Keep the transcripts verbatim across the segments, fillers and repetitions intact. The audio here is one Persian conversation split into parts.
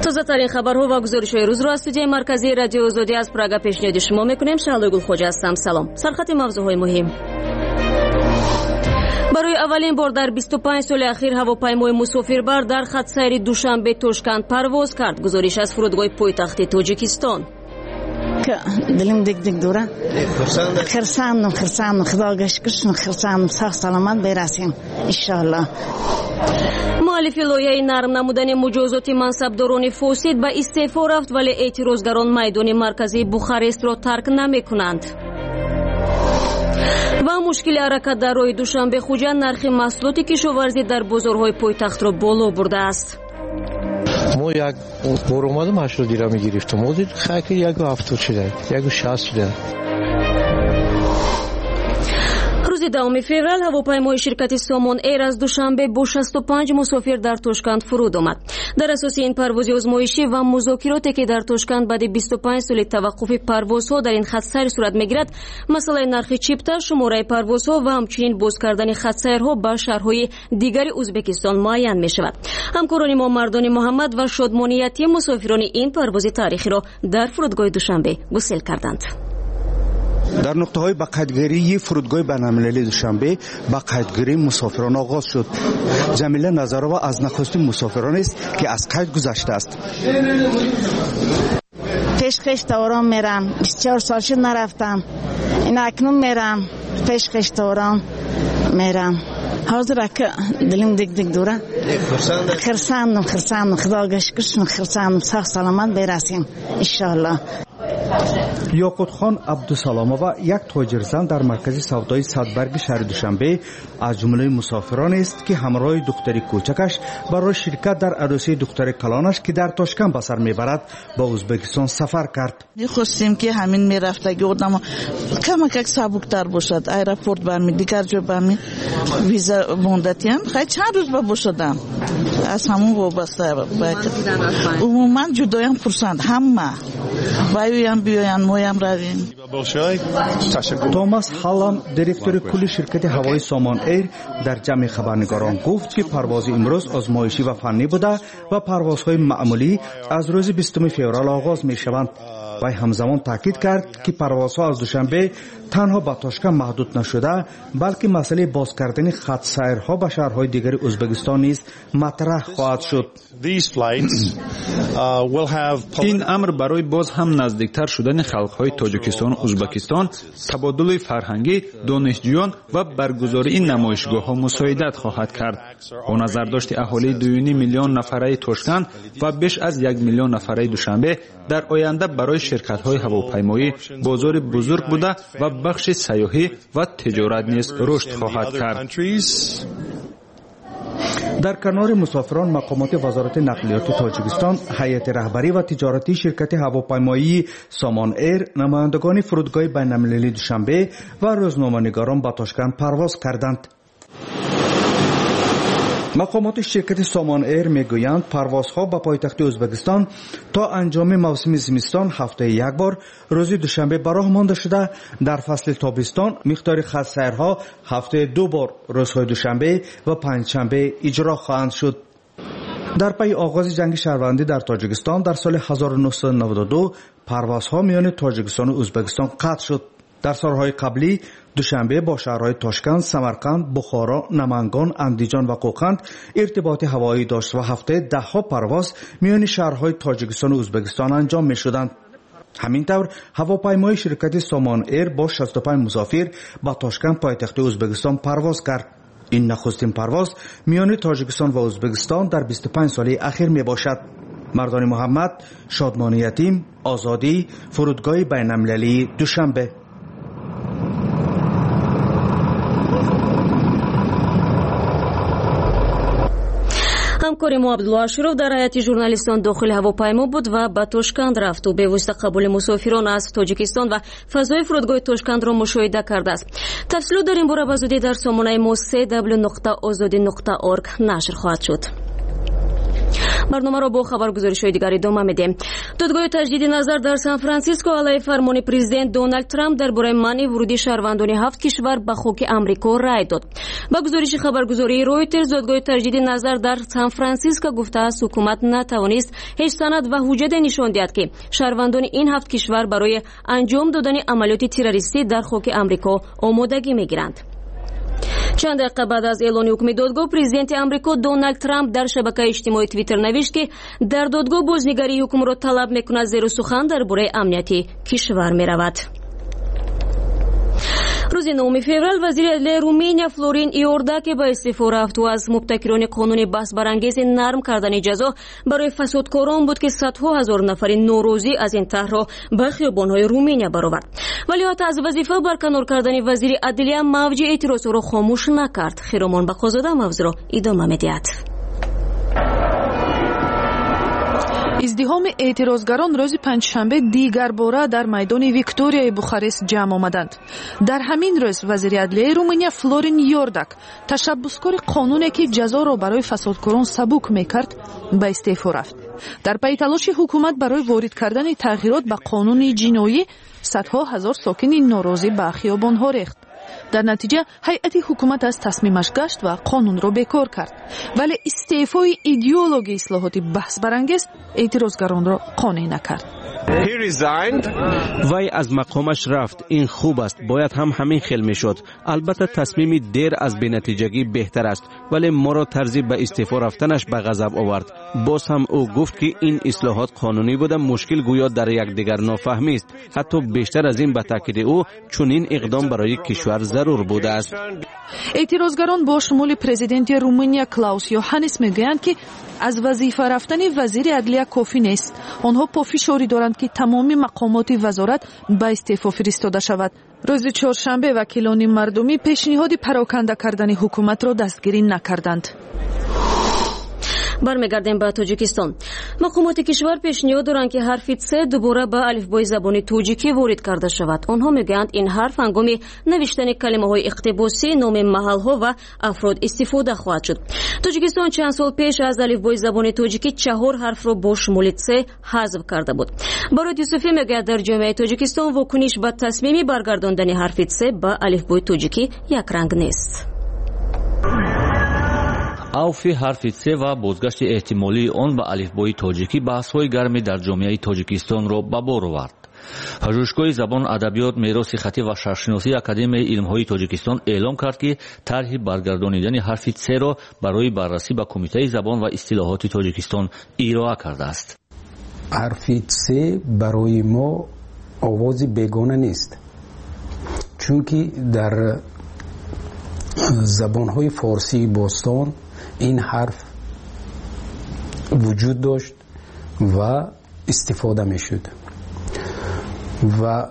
تازه‌ترین خبرها و گزارش‌های روز را از استودیوی مرکزی رادیو آزادی از پراگ پیشنهاد شما می‌کنیم. شهلا گلخوجه هستم. سلام. سرخط موضوع‌های مهم. برای اولین بار در بیست و پنج سال اخیر هواپیمای مسافربر در خط سیر دوشنبه توشکند پرواز کرد. گزارش از فرودگاه پایتخت تاجیکستان. دلم دک دک دوره خرسانم خرسانم خداگه شکرشم خرسانم سخت سلامت برسیم انشالله. مؤلف لایحه نرم نمودن مجازات منصبداران فاسد به استعفا رفت، ولی اعتراضگران میدان مرکزی بخارست را ترک نمی‌کنند. و مشکل حرکت در راه دوشنبه خوجا نرخ محصولات کشاورزی در بازارهای پایتخت را بالا برده است. ما یک بار اومدم هشتاد دیرم گرفتم، ما دید خاک یک و هفتاد شده، یک و شصت شده. روز دوم فوریه هواپیمای شرکت سامان ایر از دوشنبه با شصت و پنج مسافر در توشکند فرود آمد. در اساس این پرواز آزمایشی و مذاکراتی که در توشکند بعد بیست و پنج سال توقف پروازها در این خط سیر صورت میگیرد، مسئله نرخ چیپتا، شماره پروازها و همچنین باز کردن خط سیرها به شهرهای دیگر ازبکستان معین می شود. همکاران ما مردان محمد و شادمانیتی مسافران این پرواز تاریخی را در فرودگاه دوشنبه گسیل کردند. در نقطه های بقیدگیری فرودگاه بین‌المللی دوشنبه بقیدگیری مسافران آغاز شد. جمیله نظرова از نخستین مسافران است که از قید گذشته است. پیش خیش دوران میرم، بیست و چهار سال شد نرفتم، این اکنون میرم پیش خیش دوران میرم. حاضر که دلم دک دک دوره خرسانم خرسانم خداگه شکرشم خرسانم سخت سلامت برسیم انشالله. یاقوت خان عبدالسلامова یک تاجرزن در مرکز سودای صدبرگ شهر دوشنبه از جمله مسافران است که همراه دختر کوچکش برای شرکت در عروسی دختر کلانش که در تاشکند به سر میبرد با ازبکستان سفر کرد. می‌خواستیم که همین میرفتگی آدم کم کم سبکتر باشد، ایرپورت برمی دیگر جا برمی ویزا موندتی هم خیلی چند روز با باشدم از همون وابسته عموما جدایم پرسند همه بایم بیاین مویم رویم. توماس هالان دیرکتور کل شرکت هوایی سامان ایر در جمع خبرنگاران گفت که پرواز امروز آزمایشی و فنی بوده و پروازهای معمولی از روز بیستم فوریه آغاز می شوند. و همزمان تاکید کرد که پروازها از دوشنبه تنها به تاشکند محدود نشده، بلکه مسئله باز کردن خط سیرها به شهرهای دیگر ازبکستان نیز مطرح خواهد شد. این امر برای باز هم نزدیکتر شدن خلقهای تاجیکستان و ازبکستان، تبادل فرهنگی، دانشجویان و برگزاری این نمایشگاه‌ها مساعدت خواهد کرد. با نظر داشت اهالی دو و نیم میلیون نفره تاشکند و بیش از یک میلیون نفره دوشنبه در آینده برای شرکت‌های هواپیمایی بازار بزرگ بوده و بخش سیاحی و تجارت نیز رشد خواهد کرد. در کنار مسافران، مقامات وزارت نقلیات تاجیکستان، هیئت رهبری و تجارتی شرکت هواپیمایی سامان ایر، نمایندگان فرودگاه بین‌المللی دوشنبه و روزنامه‌نگاران به تاشکند پرواز کردند. مقامات شرکت سامان ایر میگویند پروازها به پایتخت ازبکستان تا انجام موسم زمستان هفته یک بار روز دوشنبه به راه مانده شده. در فصل تابستان مقدار خط سیرها هفته دو بار روزهای دوشنبه و پنجشنبه اجرا خواهند شد. در پی آغاز جنگ شهروندی در تاجیکستان در سال هزار و نهصد و نود و دو پروازها میان تاجیکستان و ازبکستان قطع شد. در سالهای قبلی دوشنبه با شهرهای تاشکند، سمرقند، بخارا، نمنگان، اندیجان و قوقند ارتباط هوایی داشت و هفته ده ها پرواز میان شهرهای تاجیکستان و ازبکستان انجام می شدند. همینطور هواپیمای شرکت سامان ایر با شصت و پنج مسافر با تاشکند پایتخت ازبکستان پرواز کرد. این نخستین پرواز میان تاجیکستان و ازبکستان در بیست و پنج سال اخیر می باشد. مردان محمد، شادمانی یتیم، آزادی، فرودگاه بین‌المللی دوشنبه. همکار ما عبدالله اشرف در هیئت ژورنالیستان داخل هواپیما بود و به توشکند رفت و به واسطه قبول مسافران از تاجیکستان و فضای فرودگاه توشکند را مشاهده کرده است. تفصیلات در این باره به زودی در سامانه ما سه دبلیو نقطه آزادی نقطه اورگ نشر خواهد شد. برنامه با خبرگزاری‌های دیگر ادامه میدیم. دادگاه تجدید نظر در سان فرانسیسکو علیه فرمان پرزیدنت دونالد ترامپ درباره منع ورودی شهروندان هفت کشور به خاک آمریکا رای داد. با گزارش خبرگزاری رویترز، دادگاه تجدید نظر در سان فرانسیسکو گفته است حکومت نتوانست هیچ سند و حجت نشان دهد که شهروندان این هفت کشور برای انجام دادن عملیات تروریستی در خاک آمریکا آمادگی میگیرند. چند دقیقه بعد از اعلان حکم دادگاه، پرزیدنت آمریکا دونالد ترامپ در شبکه اجتماعی توییتر نوشت که در دادگاه بازنگری حکم را طلب میکند، زیرا سخن درباره امنیت کشور میرود. روز نهم فوریه وزیر عدلیه رومانیا فلورین ایوردا که به استعفا رفت و از مبتکران قانون بحث برانگیز نرم کردن جزا برای فسادکاران بود که صدها هزار نفر نوروزی از این طرح را به خیابان‌های رومانیا برآورد. ولی حتی از وظیفه برکنار کردن وزیر عدلیه موج اعتراض را خاموش نکرد. خیرمان بخوزاده موضوع را ادامه می‌دهد. ازدحام اعتراضگران روز پنجشنبه دیگر باره در میدان ویکتوریا بوخارست جمع آمدند. در همین روز وزیر عدلیه رومانیا فلورین ایورداک، تشبثکار قانونی که جزا را برای فسادکاران سبک میکرد، به استعفا رفت. در پی تلاش حکومت برای وارد کردن تغییرات به قانون جنایی، صدها هزار ساکن ناراضی به خیابان‌ها ریخت. در نتیجه هیئت حکومت از تصمیمش گشت و قانون را بیکار کرد، ولی استعفای ایدئولوژی اصلاحات بحث برانگیز اعتراضگران را قانع نکرد. وی از مقامش رفت. این خوب است، باید هم همین خیل میشد. البته تصمیم دیر از بی‌نتیجگی بهتر است، ولی ما را ترغیب به استعفا رفتنش به غضب آورد. باز هم او گفت که این اصلاحات قانونی بوده، مشکل گویا در یکدیگر نافهمی است. حتی بیشتر از این به تاکید او، چون این اقدام برای کشور ضرور بوده است. اعتراضگران با شمول پرزیدنت رومانیا کلاوس یوهانس میگویند که از وظیفه رفتن وزیر عدلیه کافی نیست. آنها پافشاری دارند که تمامی مقامات وزارت به استعفا فرستاده شود. روز چهارشنبه وکیلان مردمی پیشنهاد پراکنده کردن حکومت را دستگیری نکردند. برمیگردیم به تاجیکستان. مقامات کشور پیشنهاد دارند که حرف ت دوباره به الفبای زبان تاجیکی وارد کرده شود. آنها میگویند این حرف هنگام نوشتن کلمه‌های اقتباسی نام محل‌ها و افراد استفاده خواهد شد. تاجیکستان چند سال پیش از الفبای زبان تاجیکی چهار حرف را با شمول ت حذف کرده بود. بارود یوسفی میگوید در جامعه تاجیکستان واکنش به تصمیم برگرداندن حرف ت به الفبای تاجیکی یک رنگ نیست. авфи ҳарфи се ва бозгашти эҳтимолии он ба алифбои тоҷикӣ баҳсҳои гарме дар ҷомеаи тоҷикистонро ба бор овард. пажӯҳишгоҳи забон, адабиёт, мероси хатӣ ва шарҳшиносии академияи илмҳои тоҷикистон эълон кард, ки тарҳи баргардонидани ҳарфи се-ро барои баррасӣ ба кумитаи забон ва истилоҳоти тоҷикистон ироа кардааст. ҳарфи се барои мо овози бегона нест, чунки дар забонҳои форсии бостон این حرف وجود داشت و استفاده می شد و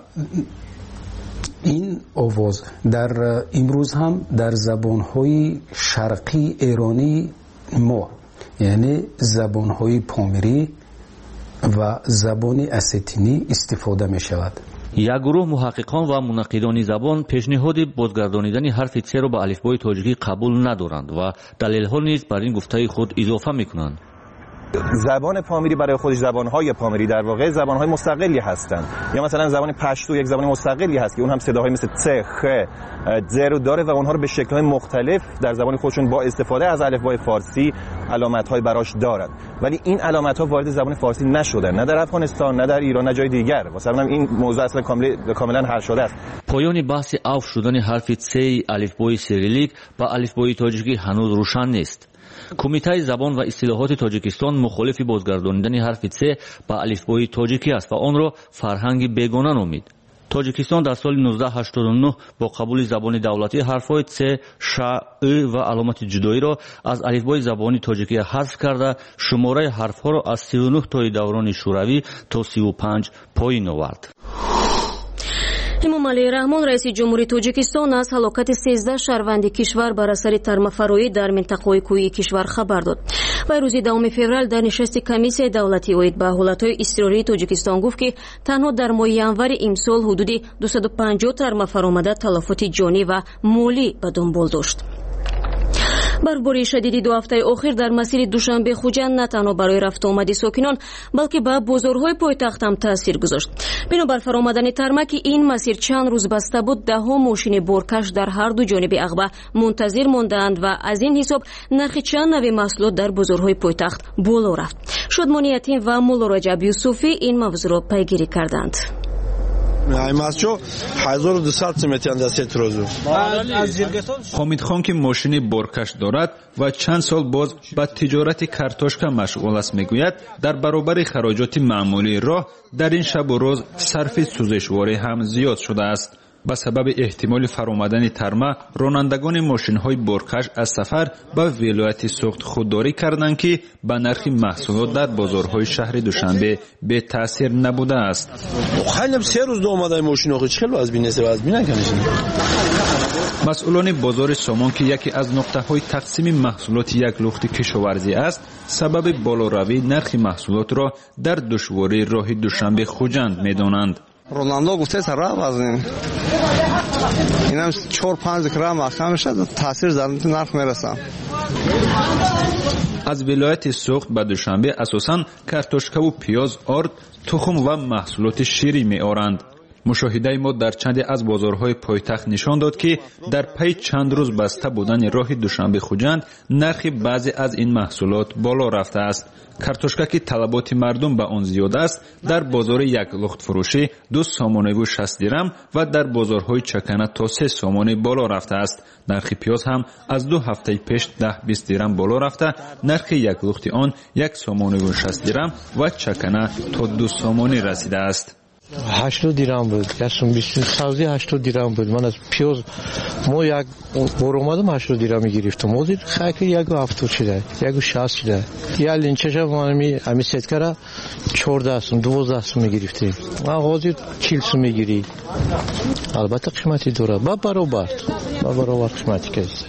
این آواز در امروز هم در زبانهای شرقی ایرانی ما، یعنی زبانهای پامیری و زبان اسیتینی استفاده می شود. як гурӯҳ муҳаққиқон ва мунаққидони забон пешниҳоди бозгардонидани ҳарфи се-ро ба алифбои тоҷикӣ қабул надоранд ва далелҳо низ бар ин гуфтаи худ изофа мекунанд. زبان پامیری برای خودش، زبانهای پامیری در واقع زبانهای مستقلی هستند. یا مثلا زبان پشتو یک زبان مستقلی هست که اون هم صداهای مثل ت، خ، ز رو داره و اونها رو به شکل‌های مختلف در زبان خودشون با استفاده از الفبای فارسی علامت‌های براش دارند. ولی این علامت‌ها وارد زبان فارسی نشدن، نه در افغانستان، نه در ایران، نه جای دیگر. واسه همین این موضوع اصلا کاملا کاملا حل شده است. پایان بحث عفو شدن حرف ت الفبای سیریلیک با الفبای تاجیکی هنوز روشن نیست. کمیته زبان و اصطلاحات تاجیکستان مخالف بازگردانیدن حرف ت به الفبای تاجیکی است و آن را فرهنگ بیگانه نامید. تاجیکستان در سال نوزده هشتاد و نه با قبول زبان دولتی حرفهای ت، ش، ا و علامت جدایی را از الفبای زبان تاجیکی حذف کرده، شماره حرفها را از سی و نه تای دوران شوروی تا سی و پنج پایین آورد. эмомалии раҳмон раиси ҷумҳурии тоҷикистон аз ҳалокати сездах шаҳрванди кишвар бар асари тармафароӣ дар минтақаҳои кӯҳии кишвар хабар дод. вай рӯзи давоми феврал дар нишасти комиссияи давлатӣ оид ба ҳолатҳои изтирории тоҷикистон гуфт, ки танҳо дар моҳи январи имсол ҳудуди дусаду панҷоҳ тармафаромада талафоти ҷонӣ ва молӣ ба дунбол дошт. барфбории шадиди ду ҳафтаи охир дар масири душанбе хуҷанд на танҳо барои рафтуомади сокинон балки ба бозорҳои пойтахт ҳам таъсир гузошт. бинобар фаромадани тармаки ин масир чанд рӯз баста буд, даҳо мошини боркаш дар ҳарду ҷониби ағба мунтазир мондаанд ва аз ин ҳисоб нархи чанд нави маҳсулот дар бозорҳои пойтахт боло рафт. шодмони ятим ва мулло раҷаб юсуфӣ ин мавзӯъро пайгирӣ карданд. ҳомидхон ки мошини боркаш дорад ва чанд сол боз ба тиҷорати картошка машғул аст, мегӯяд дар баробари хароҷоти маъмулии роҳ дар ин шабу рӯз сарфи сӯзишворӣ ҳам зиёд шудааст. ба сабаби эҳтимоли фаромадани тарма ронандагони мошинҳои боркаш аз сафар ба вилояти суғд худдорӣ карданд ки ба нархи маҳсулот дар бозорҳои шаҳри Душанбе бетаъсир набудааст. масъулони бозори Сомон ки яке аз нуқтаҳои тақсими маҳсулоти як лухти кишоварзӣ аст, сабаби болоравии нархи маҳсулотро дар душвории роҳи Душанбе хуҷанд медонанд. Ронандо гуфте тараб аз ин инам чор панҷ грамм ахам мешад, таъсир зарнити нарх мерасам. аз вилояти суғд ба Душанбе асосан картошкаву пиёз, орд, тухм ва маҳсулоти ширӣ меоранд. мушоҳидаи мо дар чанде аз бозорҳои пойтахт нишон дод ки дар паи чанд рӯз баста будани роҳи Душанбе хуҷанд нархи баъзе аз ин маҳсулот боло рафтааст. картошка ки талаботи мардум ба он зиёд аст, дар бозори як лухтфурӯшӣ ду сомониву шаст дирам ва дар бозорҳои чакана то се сомонӣ боло рафтааст. нархи пиёз ҳам аз ду ҳафтаи пеш даҳ бист дирам боло рафта, нархи як лухти он як сомониву шаст дирам ва чакана то ду сомонӣ расидааст. ҳаштод дирам буд, ясум бистум савзи ҳаштод дирам буд. ман аз пиёз мо як бор омадам ҳаштод дирам гирифтам. ҳозир хайки ягу ҳафтод шуда, ягу шаст шуда. я линчаша манами ами сеткара чордаҳ сум, дувоздаҳ сум мегирифтем. ман ҳозир чил сум мегирӣ. албатта қимати дорад. ба баробар, ба баробар қимати каст.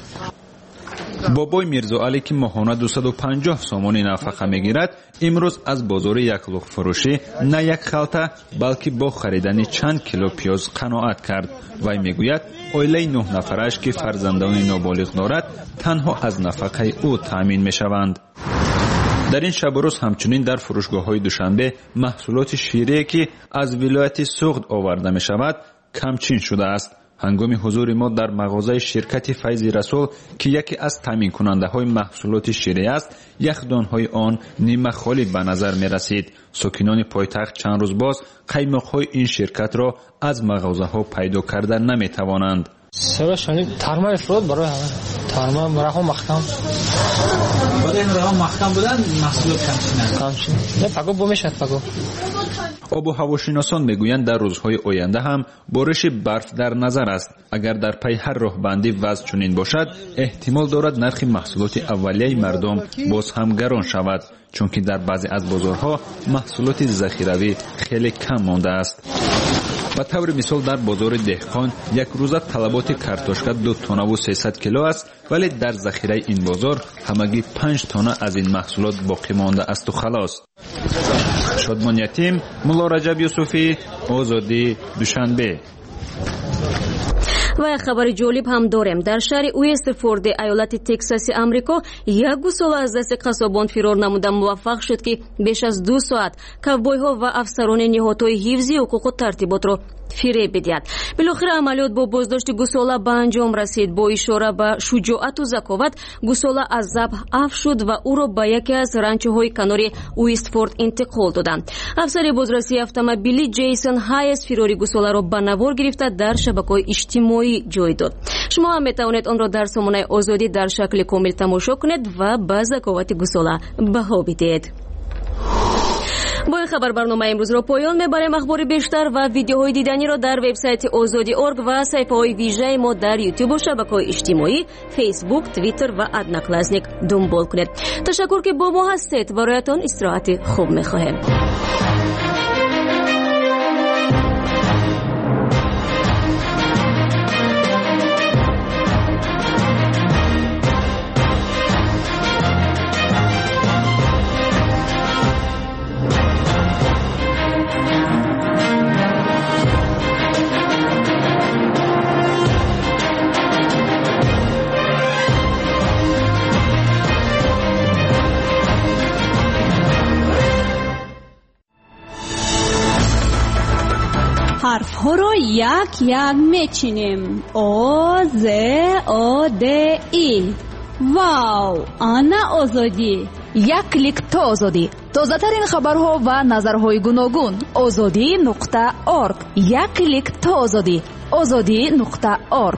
бобой мирзоалӣ ки моҳона дусаду панҷоҳ сомонӣ нафақа мегирад, имрӯз аз бозори як лухтфурӯшӣ на як халта, балки бо харидани чанд кило пиёз қаноат кард. вай мегӯяд оилаи нӯҳ нафараш ки фарзандони ноболиғ дорад, танҳо аз нафақаи ӯ таъмин мешаванд. дар ин шабу рӯз ҳамчунин дар фурӯшгоҳҳои Душанбе маҳсулоти ширие ки аз вилояти суғд оварда мешавад камчин шудааст. ҳангоми ҳузури мо дар мағозаи ширкати Файзи Расул ки яке аз таъминкунандаҳои маҳсулоти ширӣ аст, яхдонҳои он нима холӣ ба назар мерасид. сокинони пойтахт чанд рӯз боз қаймоқҳои ин ширкатро аз мағозаҳо пайдо карда наметавонанд. Сера шани тарма ифрод барои ҳама. Тарма раҳо махкам. Бода ин раҳо махкам будан маҳсулот камчин. Камчин. Не паго бо мешад паго. обу ҳавошиносон мегӯянд дар рӯзҳои оянда ҳам бориши барф дар назар аст. агар дар пай ҳар роҳбандӣ вазъ чунин бошад, эҳтимол дорад нархи маҳсулоти аввалияи мардум боз ҳам гарон шавад, чунки дар баъзе аз бозорҳо маҳсулоти захиравӣ хеле кам мондааст. ба таври мисол дар бозори деҳқон якрӯза талаботи картошка ду тонаву сесад кило аст, вале дар захираи ин бозор ҳамагӣ панҷ тона аз ин маҳсулот боқӣ мондаасту халос. шодмон ятим, мулло раҷаб юсуфӣ, озодӣ, Душанбе. ва як хабари ҷолиб ҳам дорем. дар шаҳри уэстерфорди аёлати Тексаси Амрико як гусола аз дасти қасобон фирор намуда муваффақ шуд ки беш аз ду соат ковбойҳо ва афсарони ниҳодҳои ҳифзи ҳуқуқу тартиботро фиреб бидиҳад. билохира амалиёт бо боздошти гусола ба анҷом расид. бо ишора ба шуҷоату заковат гусола аз забҳ аф шуд ва ӯро ба яке аз ранчоҳои канори уэстфорд интиқол доданд. афсари бозрасии автомобилӣ Джейсон Хайес фирори гусоларо ба навор гирифта дар шабакаҳои иҷтимоӣ ҷой дод. шумо ҳам метавонед онро дар сомонаи озодӣ дар шакли комил тамошо кунед ва ба заковати гусола баҳо бидиҳед. бо ин хабар барномаи имрӯзро поён мебарем. ахбори бештар ва видеоҳои диданиро дар вебсайти озоди точка орг ва саҳифаҳои вижаи мо дар ютубу шабакаҳои иҷтимоӣ фейсбук, твиттер ва одноклассник дунбол кунед. ташаккур ки бо мо ҳастед. бароятон истироҳати хуб мехоҳем. حرف‌ها رو یک یک میچینیم. او ز او د ای. واو، آنا آزادی. یک کلیک تا آزادی. تازه‌ترین خبرها و نظرهای گوناگون. آزادی نقطه ارگ. یک کلیک تا آزادی. آزادی نقطه ارگ.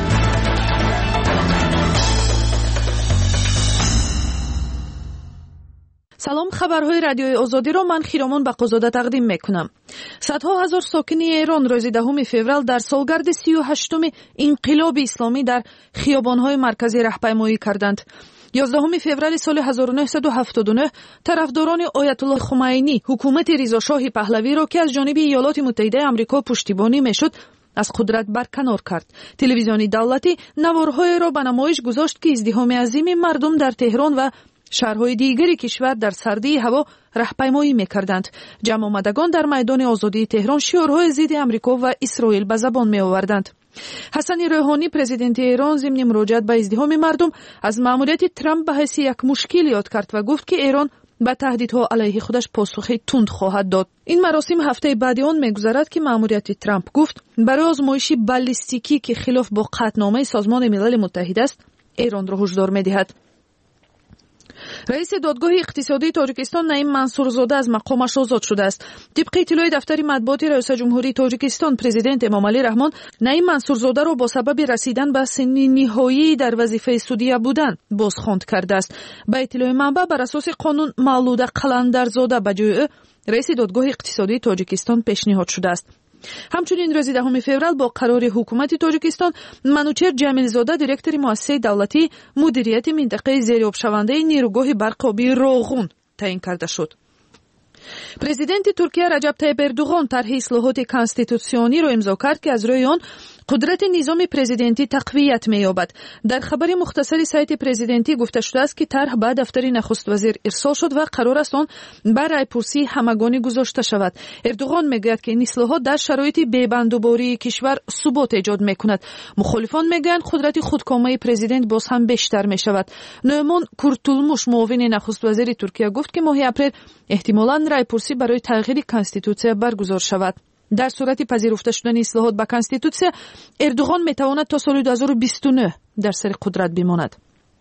سلام، خبرهای رادیوی آزادی رو من خیرامان بقازاده تقدیم میکنم. صدها هزار ساکنی ایران روز دهم فوریه در سالگرد سی و هشتم انقلاب اسلامی در خیابان‌های مرکزی راهپیمایی کردند. یازدهم فوریه سال هزار و نهصد و هفتاد و نه طرفداران آیت الله خمینی حکومت رضا شاه پهلوی را که از جانب ایالات متحده آمریکا پشتیبانی میشد از قدرت برکنار کرد. تلویزیون دولتی نوارهای را به نمایش گذاشت که ازدحام عظیم مردم در تهران و شهرهای دیگری کشور در سردی هوا راهپیمایی می‌کردند. جمع آمدگان در میدان آزادی تهران شعارهای ضد آمریکا و اسرائیل به زبان می‌آوردند. حسن روحانی پرزیدنت ایران ضمن مراجعت به ازدحام مردم از مأموریت ترامپ به حیث یک مشکل یاد کرد و گفت که ایران به تهدیدها علیه خودش پاسخی تند خواهد داد. این مراسم هفته بعد آن می‌گذرد که مأموریت ترامپ گفت برای آزمایش بالستیکی که خلاف با قطعنامه سازمان ملل متحد است ایران را هشدار می‌دهد. رئیس دادگاه اقتصادی تاجیکستان نعیم منصورزاده از مقامش آزاد شده است. طبق اطلاع دفتر مطبوعات رئیس جمهوری تاجیکستان پرزیدنت امامعلی رحمان نعیم منصورزاده را با سبب رسیدن به سن نهایی در وظیفه سودیه بودن بازخواند کرده است. به اطلاع منبع بر اساس قانون مولوده قلندرزاده به جای او رئیس دادگاه اقتصادی تاجیکستان پیشنهاد شده است. همچنین روز دهم فوریه با قرار حکومت تاجیکستان منوچهر جمیلزاده دیرکتور مؤسسه دولتی مدیریت منطقه زیرآب شونده نیروگاه برق آبی راغون تعیین کرده شد. پرزیدنت ترکیه رجب طیب اردوغان طرح اصلاحات کانستیتوسیونی را امضا کرد که از روی آن قدرت نظام پرزیدنتی تقویت می‌یابد. در خبر مختصری سایت پرزیدنتی گفته شده است که طرح به دفتر نخست وزیر ارسال شد و قرار است آن بر رایپرسی همگانی گذاشته شود. اردوغان میگوید که این اصلاحات در شرایط بی‌بندوباری کشور ثبات ایجاد می‌کند. مخالفان میگویند قدرت خودکامه پرزیدنت باز هم بیشتر می‌شود. نومان کورتولموش معاون نخست وزیر ترکیه گفت که ماه اپریل احتمالاً رایپرسی برای تغییر کانستیتوسیون برگزار شود. در صورت پذیرفته شدن اصلاحات به کانستیتوسیون اردوغان میتواند تا سال دو هزار و بیست و نه در سر قدرت بماند.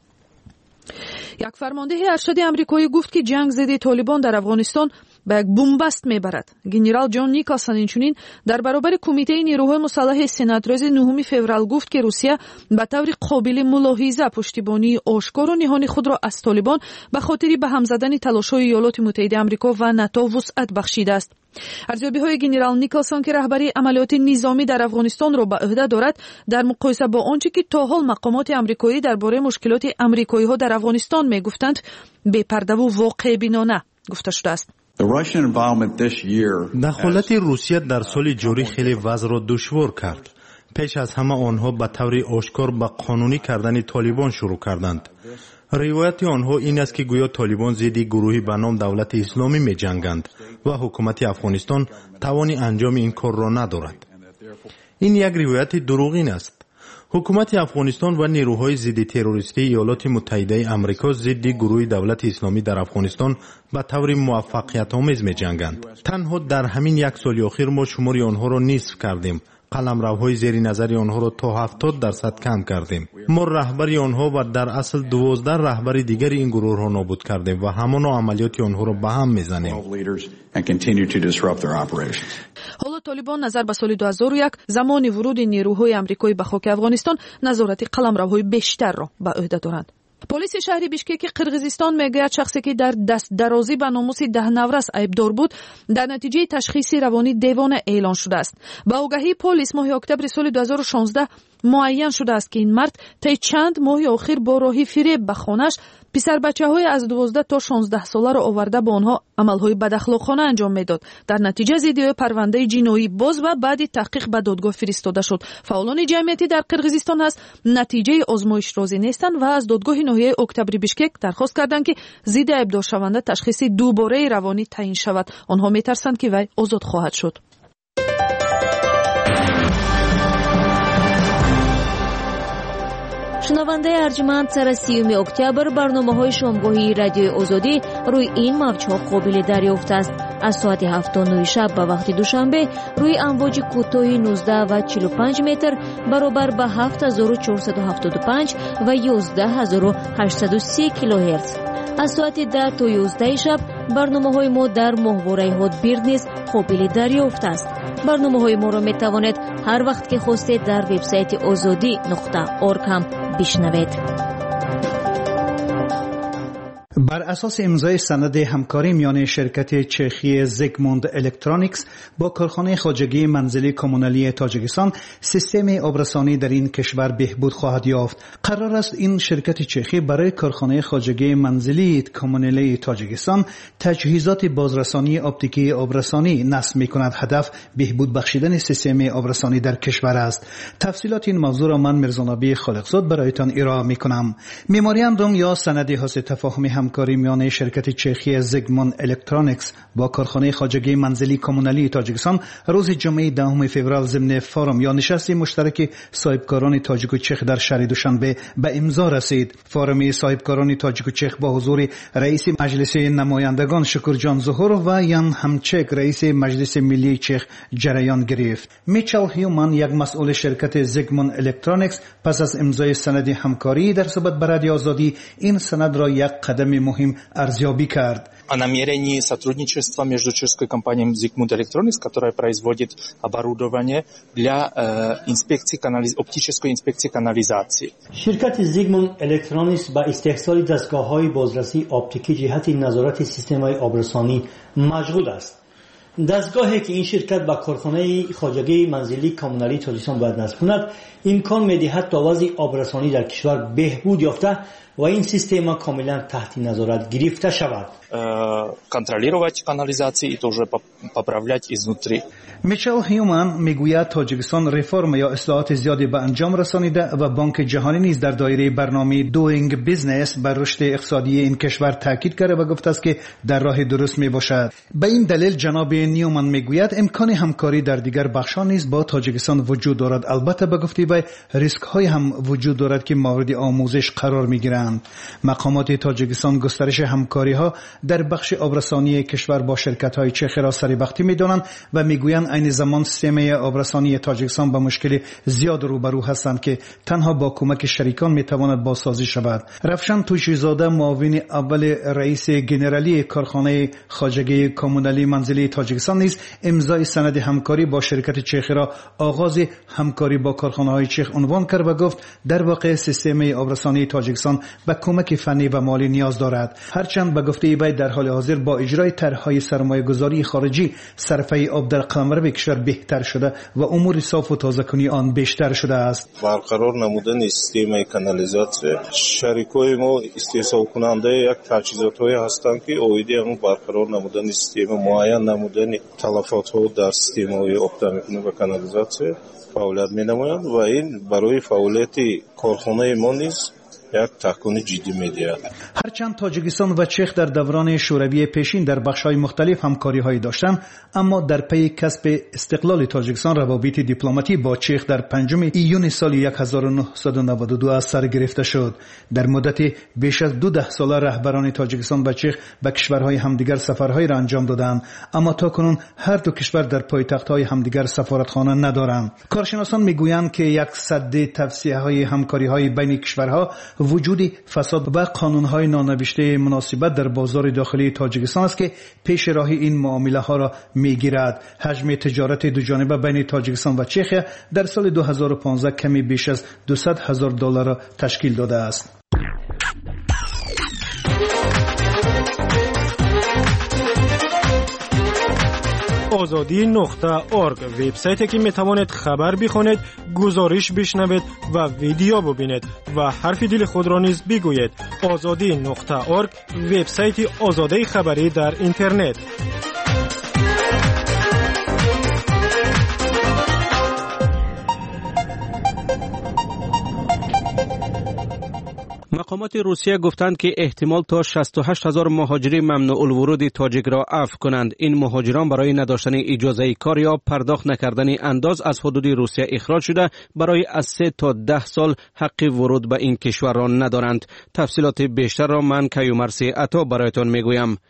یک فرمانده ارشد آمریکایی گفت که جنگ ضد طالبان در افغانستان به یک بنبست میبرد. گنرال جان نیکلسون اینچنین در برابر کمیته نیروهای مسلح سنات روز نهم فوریه گفت که روسیه به طور قابل ملاحظه پشتیبانی آشکار و نهانی خود را از طالبان به خاطر به هم زدن تلاش‌های ایالات متحده آمریکا و ناتو وسعت بخشیده است. ارزیابی‌های گنرال نیکلسون که رهبری عملیات نظامی در افغانستان را به عهده دارد در مقایسه با آنچه که تا حال مقامات آمریکایی درباره مشکلات آمریکایی‌ها در افغانستان می‌گفتند بی‌پرده و واقع‌بینانه گفته شده است. دخالت روسیه در سال جاری خیلی وضع را دشوار کرد. پیش از همه آنها به طور آشکار به قانونی کردن طالبان شروع کردند. روایت آنها این است که گویا طالبان ضد گروهی به نام دولت اسلامی می جنگند و حکومت افغانستان توانی انجام این کار را ندارد. این یک روایت دروغین است. حکومت افغانستان و نیروهای ضد تروریستی ایالات متحده آمریکا ضد گروه دولت اسلامی در افغانستان به طور موفقیت آمیز می جنگند. تنها در همین یک سال اخیر ما شمار آنها را نصف کردیم. قلمروهای زیر نظر آنها را تا هفتاد درصد کم کردیم. ما رهبری آنها و در اصل دوازده رهبر دیگر این گروه را نابود کردیم و همان عملیات آنها را به هم میزنیم. حالا طالبان نظر به سال دو هزار و یک زمان ورود نیروهای آمریکایی به خاک افغانستان نظارت قلمروهای بیشتر را به عهده دارند. پلیس شهر بیشکک قرغیزستان میگوید شخصی که در دست درازی به ناموس ده نورس عیبدار بود در نتیجه تشخیص روانی دیوانه اعلان شده است. با آگهی پلیس ماه اکتبر سال دو هزار و شانزده معین شده است که این مرد طی چند ماه اخیر با راهی فریب به خانه‌اش پسر بچه‌های از دوازده تا شانزده ساله را آورده با آنها عمل‌های بداخلاقانه انجام میداد. در نتیجه ضد پرونده جنایی باز و بعد تحقیق به دادگاه فرستاده شد. فعالان جمعیتی در قرغیزستان است نتیجه آزمایش راضی نیستند و از دادگاه ناحیه اکتبر بیشکک درخواست کردند که ضد عیبدار شونده تشخیص دوباره روانی تعیین شود. آنها می‌ترسند که وی آزاد خواهد شد. شنونده ارجمند سر سیوم اکتبر برنامه‌های شامگاهی رادیوی آزادی روی این موج‌ها قابل دریافت است. از ساعت هفت تا نه شب به وقت دوشنبه روی امواج کوتاه نوزده و چهل و پنج متر برابر به هفت هزار و چهارصد و هفتاد و پنج و یازده هزار و هشتصد و سی کیلوهرتز. از ساعت ده تا یازده شب برنامه‌های ما در ماهواره هاتبیرد نیز قابل دریافت است. برنامه‌های ما را می‌توانید هر وقت که خواستید در وبسایت آزادی نقطه اورگ هم بشنوید. بر اساس امضای سند همکاری میان شرکت چخی زیگموند الکترونیکس با کارخانه خواجگی منزلی کمونالی تاجیکستان، سیستم آبرسانی در این کشور بهبود خواهد یافت. قرار است این شرکت چخی برای کارخانه خواجگی منزلی کمونالی تاجیکستان تجهیزات بازرسانی اپتیکی آبرسانی نصب می‌کند. هدف بهبود بخشیدن سیستم آبرسانی در کشور است. تفصیلات این موضوع را من میرزانبی خالقزاد برایتان ارائه می‌کنم. مموراندوم یا سند حاصل تفاهم همکاری میان شرکت چخی زیگموند الکترونیکس با کارخانه خواجگی منزلی کمونالی تاجیکستان روز جمعه دهم فوریه ضمن فارم یا نشست مشترک صاحبکاران تاجیک و چخ در شهر دوشنبه به امضا رسید. فارم صاحبکاران تاجیک و چخ با حضور رئیس مجلس نمایندگان شکرجان ظهور و یان همچک رئیس مجلس ملی چخ جریان گرفت. میچل هیومن یک مسئول شرکت زیگموند الکترونیکس پس از امضای سند همکاری در صحبت با رادیو آزادی این سند را یک قدم مهم ارزیابی کرد. О намерении сотрудничества между чешской компанией Zigmund Electronics, которая производит оборудование для э, инспекции канализ... оптической инспекции канализации. شرکت Zigmund Electronics با استحصال دستگاه‌های بازرسی اپتیکی جهت نظارت سیستم‌های آبرسانی مشغول است. دستگاهی که این شرکت با کارخانه خواجگی منزلی کمونالی تاجیکستان باید نصب کند امکان می‌دهد تا وضع آبرسانی در کشور بهبود یافته و این سیستم کاملا تحت نظارت گرفته شود. کنترلировать канализации и тоже поправлять изнутри. میچل هیومن میگوید تاجیکستان رفرم یا اصلاحات زیادی به انجام رسانیده و بانک جهانی نیز در دایره برنامه دوینگ بیزنس بر رشد اقتصادی این کشور تاکید کرده و گفته است که در راه درست می باشد. به این دلیل جناب نیومن میگوید امکان همکاری در دیگر بخش‌ها نیز با تاجیکستان وجود دارد. البته به گفته وی ریسک های هم وجود دارد که مورد آموزش قرار میگیرند. مقامات تاجیکستان گسترش همکاری ها در بخش آبرسانی کشور با شرکت های چخی را سریبختی میدانند و میگویند این زمان سیستم آبرسانی تاجیکستان با مشکل زیاد روبرو هستند که تنها با کمک شریکان میتواند بازسازی شود. رفشان توشیزاده معاون اول رئیس گنرالی کارخانه خواجگی کمونالی منزلی تاجیکستان نیز امضای سند همکاری با شرکت چخی را آغاز همکاری با کارخانه های چخ عنوان کرد و گفت در واقع سیستم آبرسانی تاجیکستان به کمک فنی و مالی نیاز دارد. هرچند به گفته وی در حال حاضر با اجرای طرح‌های سرمایه‌گذاری خارجی صرفه آب در قلمرو کشور بهتر شده و امور صاف و تازه‌کنی آن بیشتر شده است. برقرار نمودن سیستم کانالیزاسیون شریکای ما استحصال کننده یک تجهیزات‌های هستند که اویدی هم برقرار نمودن سیستم معین نمودن تلفات‌ها در سیستم‌های آبدارکنی و کانالیزاسیون فعالیت می‌نمایند و این برای فعالیت کارخانه ما نیز یک تکون جدی می‌دهد. هرچند تاجیکستان و چخ در دوران شوروی پیشین در بخش‌های مختلف همکاری‌هایی داشتند، اما در پی کسب استقلال تاجیکستان روابط دیپلماتی با چخ در پنجم ایون سال هزار و نهصد و نود و دو از سر گرفته شد. در مدت بیش از دو ده ساله رهبران تاجیکستان و چخ به کشورهای همدیگر سفرهایی را انجام دادند، اما تاکنون هر دو کشور در پایتخت‌های همدیگر سفارتخانه ندارند. کارشناسان می‌گویند که یک سد توسعه‌های همکاری‌های بین کشورها وجود فساد و قانون‌های نانوشته مناسبت در بازار داخلی تاجیکستان است که پیش راه این معامله‌ها را می‌گیرد. حجم تجارت دو جانبه بین تاجیکستان و چخ در سال دو هزار و پانزده کمی بیش از دویست هزار دلار را تشکیل داده است. آزادی نقطه اورگ وبسایتی که میتوانید خبر بخونید، گزارش بشنوید و ویدیو ببینید و حرف دل خود را نیز بگویید. آزادی نقطه اورگ وبسایت آزادی خبری در اینترنت. مقامات روسیه گفتند که احتمال تا شصت و هشت هزار مهاجر ممنوع الورود تاجیک را عفو کنند. این مهاجران برای نداشتن اجازه کار یا پرداخت نکردن انداز از حدود روسیه اخراج شده برای از سه تا ده سال حق ورود به این کشور را ندارند. تفصیلات بیشتر را من کیومرثی عطا برایتان میگویم.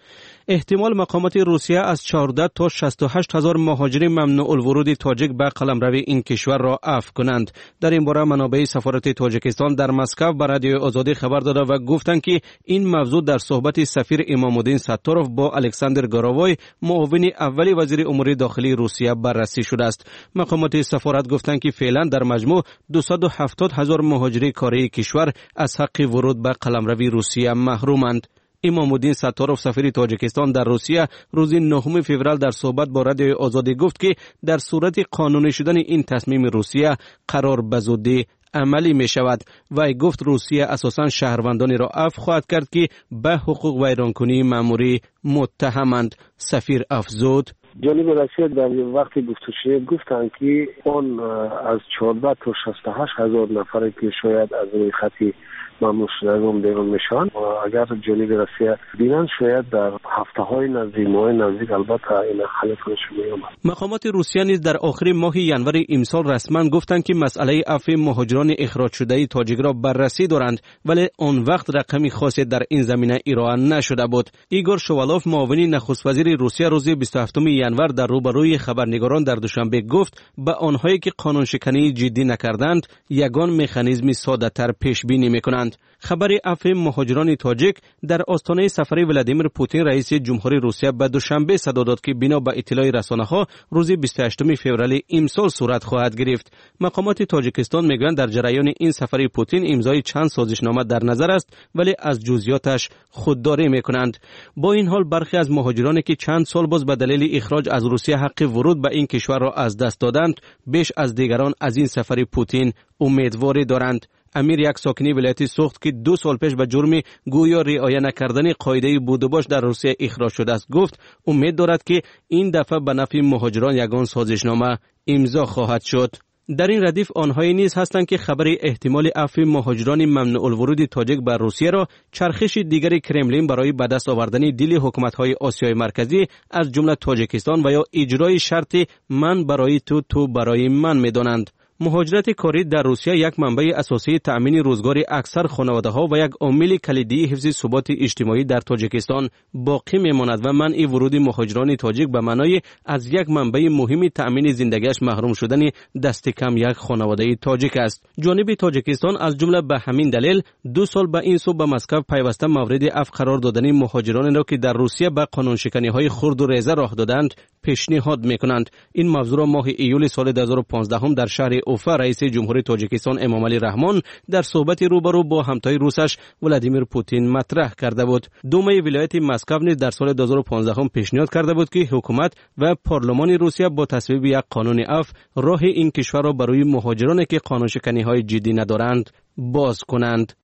احتمال مقامات روسیه از چهارده تا شصت و هشت هزار مهاجر ممنوع الورود تاجیک به قلمرو این کشور را عفو کنند. در این باره منابع سفارت تاجیکستان در مسکو به رادیو آزادی خبر داده و گفتند که این موضوع در صحبت سفیر امام الدین ستاروف با الکساندر گاراوای معاون اول وزیر امور داخلی روسیه بررسی شده است. مقامات سفارت گفتند که فعلا در مجموع دویست و هفتاد هزار مهاجر کاری کشور از حق ورود به قلمرو روسیه محرومند. امام الدین ستاروف سفیر تاجیکستان در روسیه روز نهم فوریه در صحبت با رادیو آزادی گفت که در صورت قانونی شدن این تصمیم روسیه قرار به زودی عملی می شود و گفت روسیه اساساً شهروندانی را عفو خواهد کرد که به حقوق ویرانکنی مأموری متهمند. سفیر افزود جانب روسیه در وقتی گفتگو گفتند که آن از چهارده تا شصت و هشت هزار نفر که شاید از روی خطی ممنوع شدگان بیرون میشن و اگر جانب روسیه بینن شاید در هفته های نزدیک ماه نزدیک البته این حل کنش میامد. مقامات روسیه نیز در آخر ماه ینور امسال رسما گفتند که مسئله عفو مهاجران اخراج شده تاجیک را بررسی دارند، ولی آن وقت رقمی خاصی در این زمینه ارائه نشده بود. ایگور شوالوف معاون نخست وزیر روسیه روز بیست و هفتم ینور در روبروی خبرنگاران در دوشنبه گفت به آنهایی که قانون شکنی جدی نکردند یگان مکانیزم ساده تر پیش بینی میکنند. خبر عفو مهاجران تاجیک در آستانه سفر ولادیمیر پوتین رئیس جمهوری روسیه به دوشنبه صدا داد که بنا به اطلاع رسانه‌ها روز بیست و هشتم فوریه امسال صورت خواهد گرفت. مقامات تاجیکستان میگویند در جریان این سفر پوتین امضای چند سازشنامه در نظر است، ولی از جزئیاتش خودداری میکنند. با این حال برخی از مهاجرانی که چند سال باز به دلیل اخراج از روسیه حق ورود به این کشور را از دست دادند بیش از دیگران از این سفر پوتین امیدواری دارند. امیر یک ساکنی ولایت سوخت که دو سال پیش به جرم گویا رعایت نکردن قاعده بود و باش در روسیه اخراج شده است گفت امید دارد که این دفعه به نفع مهاجران یگان سازشنامه امضا خواهد شد. در این ردیف آنهایی نیز هستند که خبر احتمال عفو مهاجران ممنوع الورود تاجیک بر روسیه را چرخش دیگر کرملین برای به دست آوردن دیل حکومت‌های آسیای مرکزی از جمله تاجیکستان و یا اجرای شرط من برای تو تو برای من می‌دانند. مهاجرت کاری در روسیه یک منبع اساسی تأمین روزگار اکثر خانواده‌ها و یک عامل کلیدی حفظ ثبات اجتماعی در تاجیکستان باقی می‌ماند و منع ورود مهاجران تاجیک به معنای از یک منبع مهم تأمین زندگیش محروم شدن دست کم یک خانواده تاجیک است. جانب تاجیکستان از جمله به همین دلیل دو سال به این سو به مسکو پیوسته مورد عفو قرار دادن مهاجران را که در روسیه به قانون شکنی‌های خرد و ریزه راه دادند پیشنهاد می‌کنند. این موضوع را ماه ایول سال دو هزار و پانزده هم در شهر اوفا رئیس جمهوری تاجیکستان امام علی رحمان در صحبت روبرو با همتای روسش ولادیمیر پوتین مطرح کرده بود. دومه ولایت مسکو نیز در سال دو هزار و پانزده هم پیشنهاد کرده بود که حکومت و پارلمان روسیه با تصویب یک قانون عفو راه این کشور را برای مهاجرانی که قانون شکنی‌های جدی ندارند باز کنند.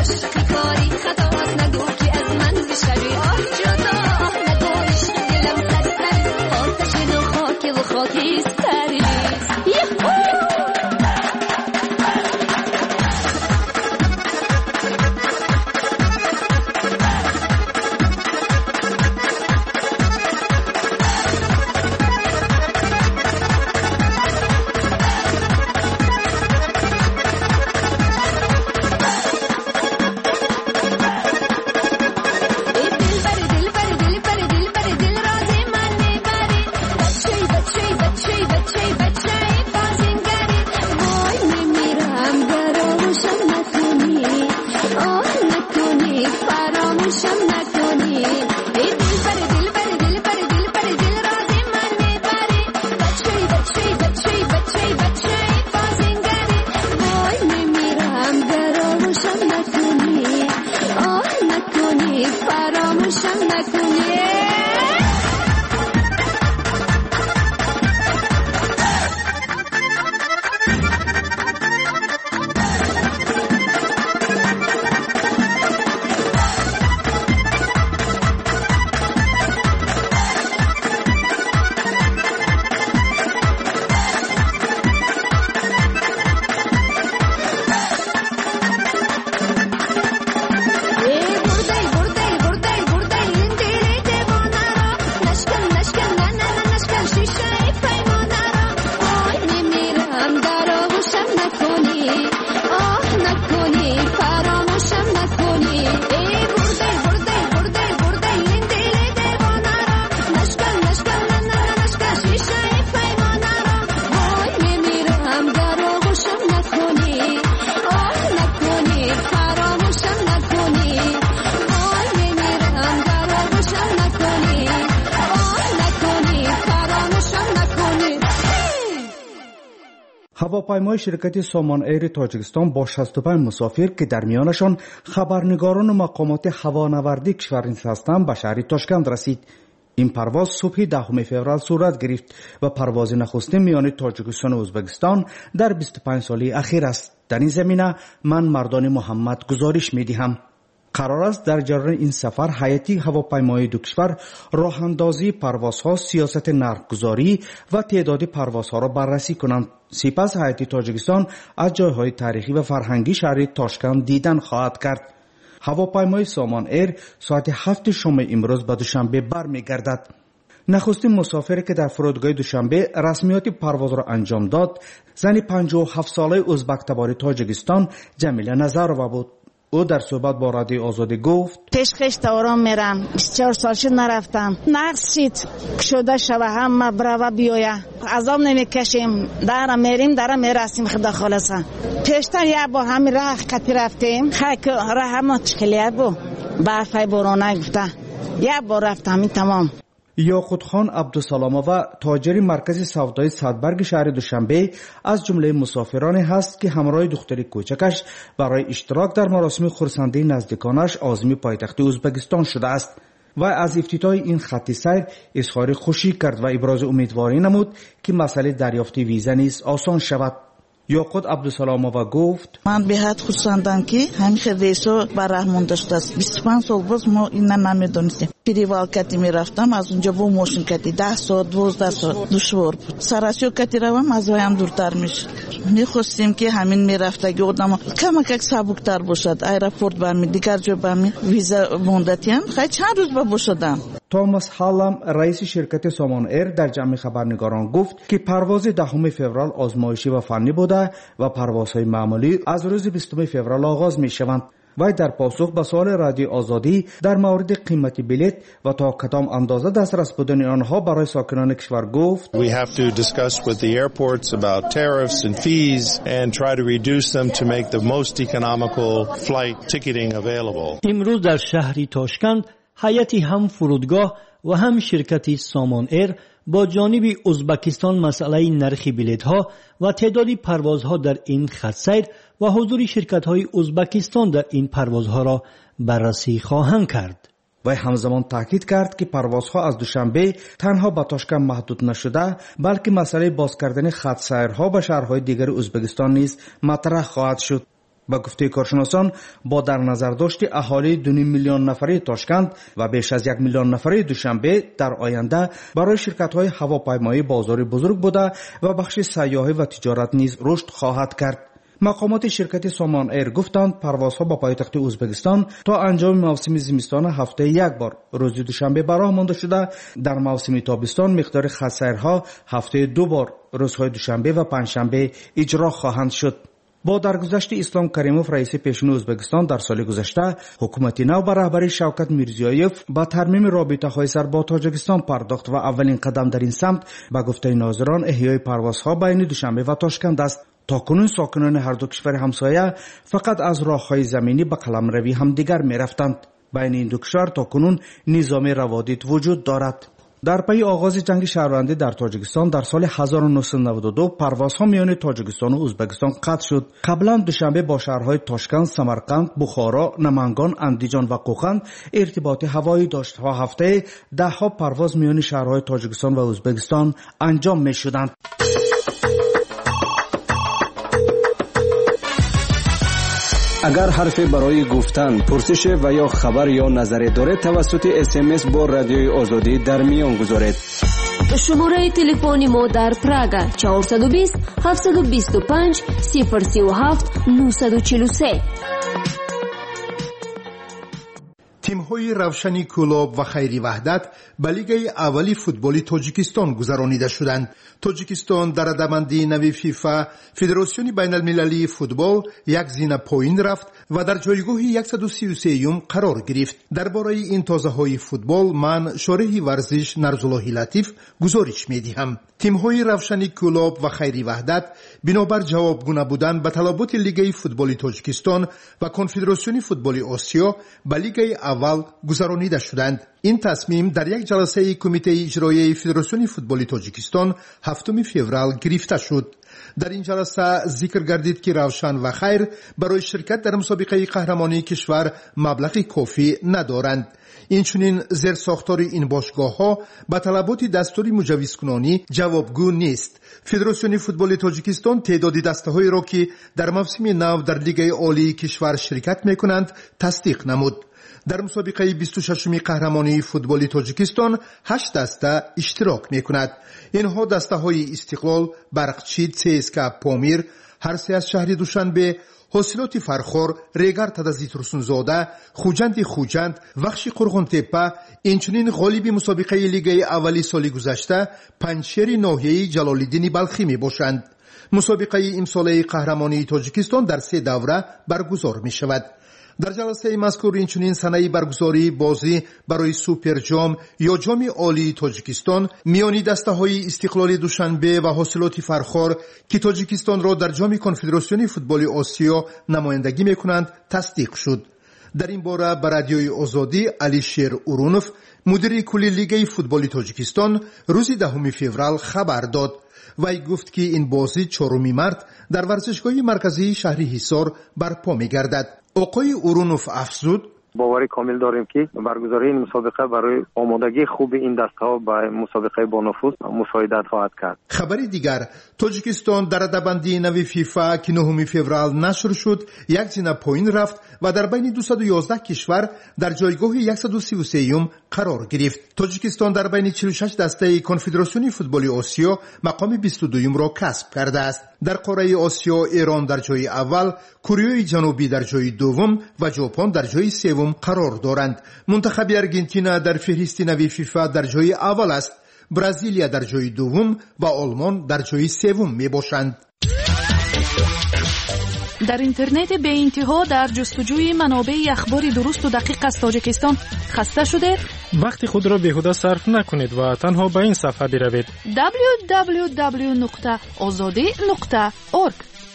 هواپیمای شرکت سامان ایر تاجیکستان با شصت و پنج مسافر که در میانشان خبرنگاران و مقامات هوانوردی کشور نیز هستند به شهر تاشکند رسید. این پرواز صبح دهم فوریه صورت گرفت و پرواز نخستین میان تاجیکستان و ازبکستان در بیست و پنج سالی اخیر است. در این زمینه من مردان محمد گزارش می‌دهم. قرار است در جریان این سفر هیئت هواپیمای دو کشور راه اندازی پروازها، سیاست نرخ‌گذاری و تعداد پروازها را بررسی کنند. سپس هیئت تاجیکستان از جایهای تاریخی و فرهنگی شهر تاشکند دیدن خواهد کرد. هواپیمای سامان ایر ساعت هفت شام امروز به دوشنبه برمیگردد. نخستین مسافری که در فرودگاه دوشنبه رسمیات پرواز را انجام داد، زن پنجاه و هفت ساله ازبک تبار تاجیکستان جمیله نظرова بود. او در صحبت با رادیو آزادی گفت: پیش خشت آرام میرم، بیست و چهار سال شد نرفتم، نقص شد شده شوه هم برا بیایا عذاب نمیکشیم، در میریم در میرسیم خدا خالصا. پیشتر یا با همین راه کتی رفتیم، خاک راه هم تشکیلیت بود، برفای بارانه گفته یا با رفتم این تمام. یاقوت خان عبدالسلامова تاجر مرکز سودای صدبرگ شهر دوشنبه از جمله مسافرانی هست که همراه دختر کوچکش برای اشتراک در مراسم خرسندی نزدیکانش عازم پایتخت ازبکستان شده است و از افتتاح این خط سیر اظهار خوشی کرد و ابراز امیدواری نمود که مسئله دریافت ویزا نیز آسان شود. یاقوت عبدالسلامова گفت: من به حد خرسندم که همیشه ویزا برامون داشته است. بیست و پنج سال باز ما اینا نمیدونستیم. پریوال کتی میرفتم، از اونجا با ماشین کتی ده ساعت دوازده ساعت دشوار بود. سراسیو کتی روم از وایم دورتر میشد. میخواستیم که همین میرفتگی آدم کمک سبکتر باشد. ایرپورت برمی دیگر جا برمی ویزا موندتیم خیلی چند روز با باشدم. توماس هالم رئیس شرکت سامان ایر در جمع خبرنگاران گفت که پرواز دهم فوریه آزمایشی و فنی بوده و پروازهای معمولی از روز بیستم فوریه آغاز می شوند. وی در پاسخ به سوال رادیو آزادی در مورد قیمت بلیط و تا کدام اندازه دسترس بودن آنها برای ساکنان کشور گفت: We have to discuss with the airports about tariffs and fees and try to reduce them to make the most economical flight ticketing available. امروز در شهر تاشکند هیئت هم فرودگاه و هم شرکت سامان ایر با جانب ازبکستان مسئله نرخ بلیط ها و تعداد پروازها در این خط سیر و حضور شرکت های ازبکستان در این پروازها را بررسی خواهند کرد. و همزمان تاکید کرد که پروازها از دوشنبه تنها به تاشکند محدود نشده، بلکه مسئله باز کردن خط سیرها به شهرهای دیگر ازبکستان نیز مطرح خواهد شد. با گفته کارشناسان با در نظر داشت اهالی دو میلیون نفری تاشکند و بیش از یک میلیون نفری دوشنبه در آینده برای شرکت‌های هواپیمایی بازار بزرگ بوده و بخش سیاحی و تجارت نیز رشد خواهد کرد. مقامات شرکت سامان ایر گفتند پروازها با پایتخت ازبکستان تا انجام موسم زمستان هفته یک بار روز دوشنبه براه مانده شده. در موسم تابستان مقدار خط‌سیرها هفته دو بار روزهای دوشنبه و پنجشنبه اجرا خواهند شد. با درگذشت اسلام کریموف رئیس پیشین ازبکستان در سال گذشته حکومت نو به رهبری شوکت میرزیویف با ترمیم رابطه‌های سر با تاجیکستان پرداخت و اولین قدم در این سمت به گفته ناظران احیای پروازها بین دوشنبه و تاشکند است. تاکنون ساکنان هر دو کشور همسایه فقط از راه‌های زمینی به قلمروی همدیگر می‌رفتند. بین این دو کشور تاکنون نظام روادید وجود دارد. در پی آغاز جنگ شهروندی در تاجیکستان در سال هزار و نهصد و نود و دو پروازها میان تاجیکستان و ازبکستان قطع شد. قبلا دوشنبه با شهرهای تاشکند، سمرقند، بخارا، نمنگان، اندیجان و قوقند ارتباط هوایی داشت و هفته ده ها پرواز میان شهرهای تاجیکستان و ازبکستان انجام می شدند. اگر حرفی برای گفتن، پرسش و یا خبر یا نظری دارید توسط اس ام اس با رادیوی آزادی در میان گذارید. شماره تلفنی ما در پراگ چهارصد و بیست هفتصد و بیست و پنج صفر سی و هفت نهصد و چهل و سه. تیم‌های روشنی کلوب و خیری وحدت به لیگ اولی فوتبال تاجیکستان گذرانیده شدند. تاجیکستان در ردبندی نوی فیفا فدراسیون بین المللی فوتبال یک زینه پایین رفت و در جایگاه صد و سی و سه قرار گرفت. درباره این تازه‌های فوتبال من شارح ورزش نرزالله لطیف گزارش می‌دهم. تیم‌های روشنی کلوب و خیری وحدت بنابر جوابگو نبودن به طلبات لیگ فوتبال تاجیکستان و کنفدراسیون فوتبال آسیا به لیگ اول گذرانیده شدند. این تصمیم در یک جلسه کمیته اجرایی فدراسیون فوتبال تاجیکستان هفتم فوریه گرفته شد. در این جلسه ذکر گردید که روشن و خیر برای شرکت در مسابقه قهرمانی کشور مبلغ کافی ندارند. اینچنین زیر ساختار این باشگاه ها به طلبات دستور مجوزکنانی جوابگو نیست. فدراسیون فوتبال تاجیکستان تعداد دسته‌هایی را که در موسم نو در لیگ عالی کشور شرکت می‌کنند تصدیق نمود. در مسابقه بیست و ششم قهرمانی فوتبال تاجیکستان هشت دسته اشتراک می‌کند. اینها دسته‌های استقلال، برقچی، سیسکا پامیر، هر سه از شهر دوشنبه، حاصلات فرخور، ریگر تدازی ترسونزاده، خوجند خوجند، وخش قرغون تپه، اینچنین غالب مسابقه لیگ اولی سال گذشته پنجشیر ناحیه جلال‌الدین بلخی می باشند. مسابقه امساله قهرمانی تاجیکستان در سه دوره برگزار می شود. در جلسه مذکور اینچنین سنه برگزاری بازی برای سوپر جام یا جام عالی تاجیکستان میانی دسته‌های استقلال دوشنبه و حاصلات فرخار که تاجیکستان را در جام کنفدراسیون فوتبال آسیا نمایندگی می‌کنند تصدیق شد. در این باره به رادیوی آزادی علی شیر اورونوف مدیر کلی لیگ فوتبال تاجیکستان روز دهم فوریه خبر داد. وی گفت که این بازی چهارم مارس در ورزشگاه مرکزی شهر حصار برپا می‌گردد. آقای اورونوف افزود باوری کامل داریم که برگزاری این مسابقه برای آمادگی خوب این دسته‌ها به مسابقه با نفوذ مساعدت خواهد کرد. خبر دیگر، تاجیکستان در ردبندی نوی فیفا که نهم فوریه نشر شد یک زینه پایین رفت و در بین دویست و یازده کشور در جایگاه صد و سی و سه قرار گرفت. تاجیکستان در بین چهل و شش دسته کنفدراسیون فوتبال آسیا مقام بیست و دو را کسب کرده است. در قاره آسیا ایران در جای اول، کره جنوبی در جای دوم و ژاپن در جای سوم قرار دارند. منتخب آرژانتین در فهرست نوی فیفا در جای اول است. برزیلیا در جای دوم و آلمان در جای سوم می باشند. در اینترنت به انتها در جستجوی منابع اخبار درست و دقیق از تاجیکستان خسته شده؟ وقت خود را بیهوده صرف نکنید و تنها به این صفحه بروید دبلیو دبلیو دبلیو نقطه آزادی نقطه اورگ.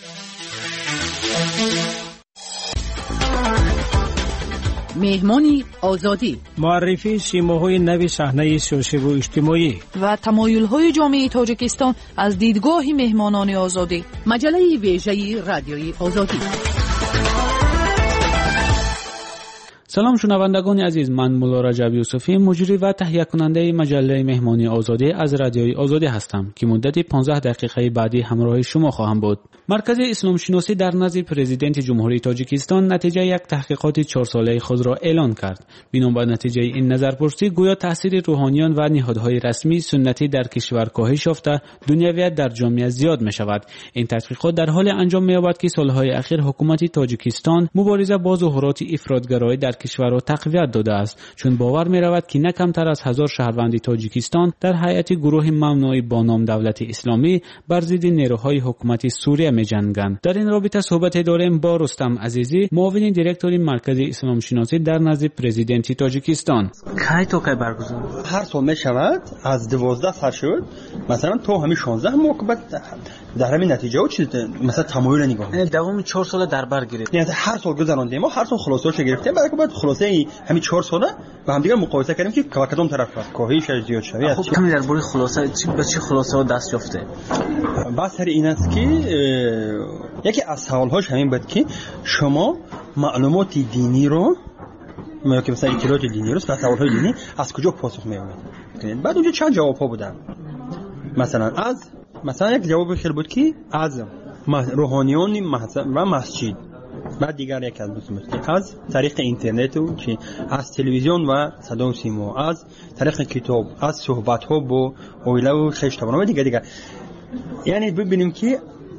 مهمانی آزادی، معرفی سیماهای نوی صحنه سیاسی و اجتماعی و تمایل‌های جامعه تاجیکستان از دیدگاه مهمانان آزادی. مجله ویژه رادیوی آزادی. سلام شنوندگان عزیز، من مولا رجب یوسفی، مجری و تهیه کننده مجله مهمانی آزادی از رادیوی آزادی هستم که مدت پانزده دقیقه بعدی همراه شما خواهم بود. مرکز اسلام شناسی در نزد پرزیدنت جمهوری تاجیکستان نتیجه یک تحقیقات چهار ساله خود را اعلان کرد. بنا به نتیجه این نظرپرسی گویا تاثیر روحانیان و نهادهای رسمی سنتی در کشور کاهش یافته، دنیویت در جامعه زیاد می شود. این تحقیقات در حال انجام می یابد که سالهای اخیر حکومت تاجیکستان مبارزه با ظهورات افراطگرایی در کشور را تقویت داده است، چون باور می رود که نه کمتر از هزار شهروند تاجیکستان در هیئت گروه ممنوع با نام دولت اسلامی بر ضد نیروهای حکومت سوریه می جنگند. در این رابطه صحبت داریم با رستم عزیزی، معاون دیرکتور مرکز اسلام شناسی در نزد پرزیدنت تاجیکستان. کی تو کی برگزار؟ هر سال می شود، از دوازده سال شد، مثلا تو همین شانزده موقع در همین نتیجه و چیز مثلا تمایل نگاه دوام چهار سال در بر گرفت. یعنی هر سال گذراندیم ما هر سال خلاصه‌اش گرفتیم، بعد بعد خلاصه همین چهار ساله با هم دیگه مقایسه کردیم که کدوم طرف است کاهش یا زیاد شوی. خب کمی درباره خلاصه چی به چی خلاصه ها دست یافته؟ بحث سر این است که یکی از سوال‌هاش همین بود که شما معلومات دینی رو ما که مثلا اطلاعات دینی رو به سوال‌های دینی از کجا پاسخ می‌آورید؟ بعد اونجا چند جواب‌ها بودن. مثلا از مثلا یک جواب خیلی بود که از روحانیون و مسجد، بعد دیگر یک از بود از طریق اینترنت و که از تلویزیون و صدا و سیما، از طریق کتاب، از صحبت ها با اویله و خشتبان و دیگر دیگر. یعنی ببینیم که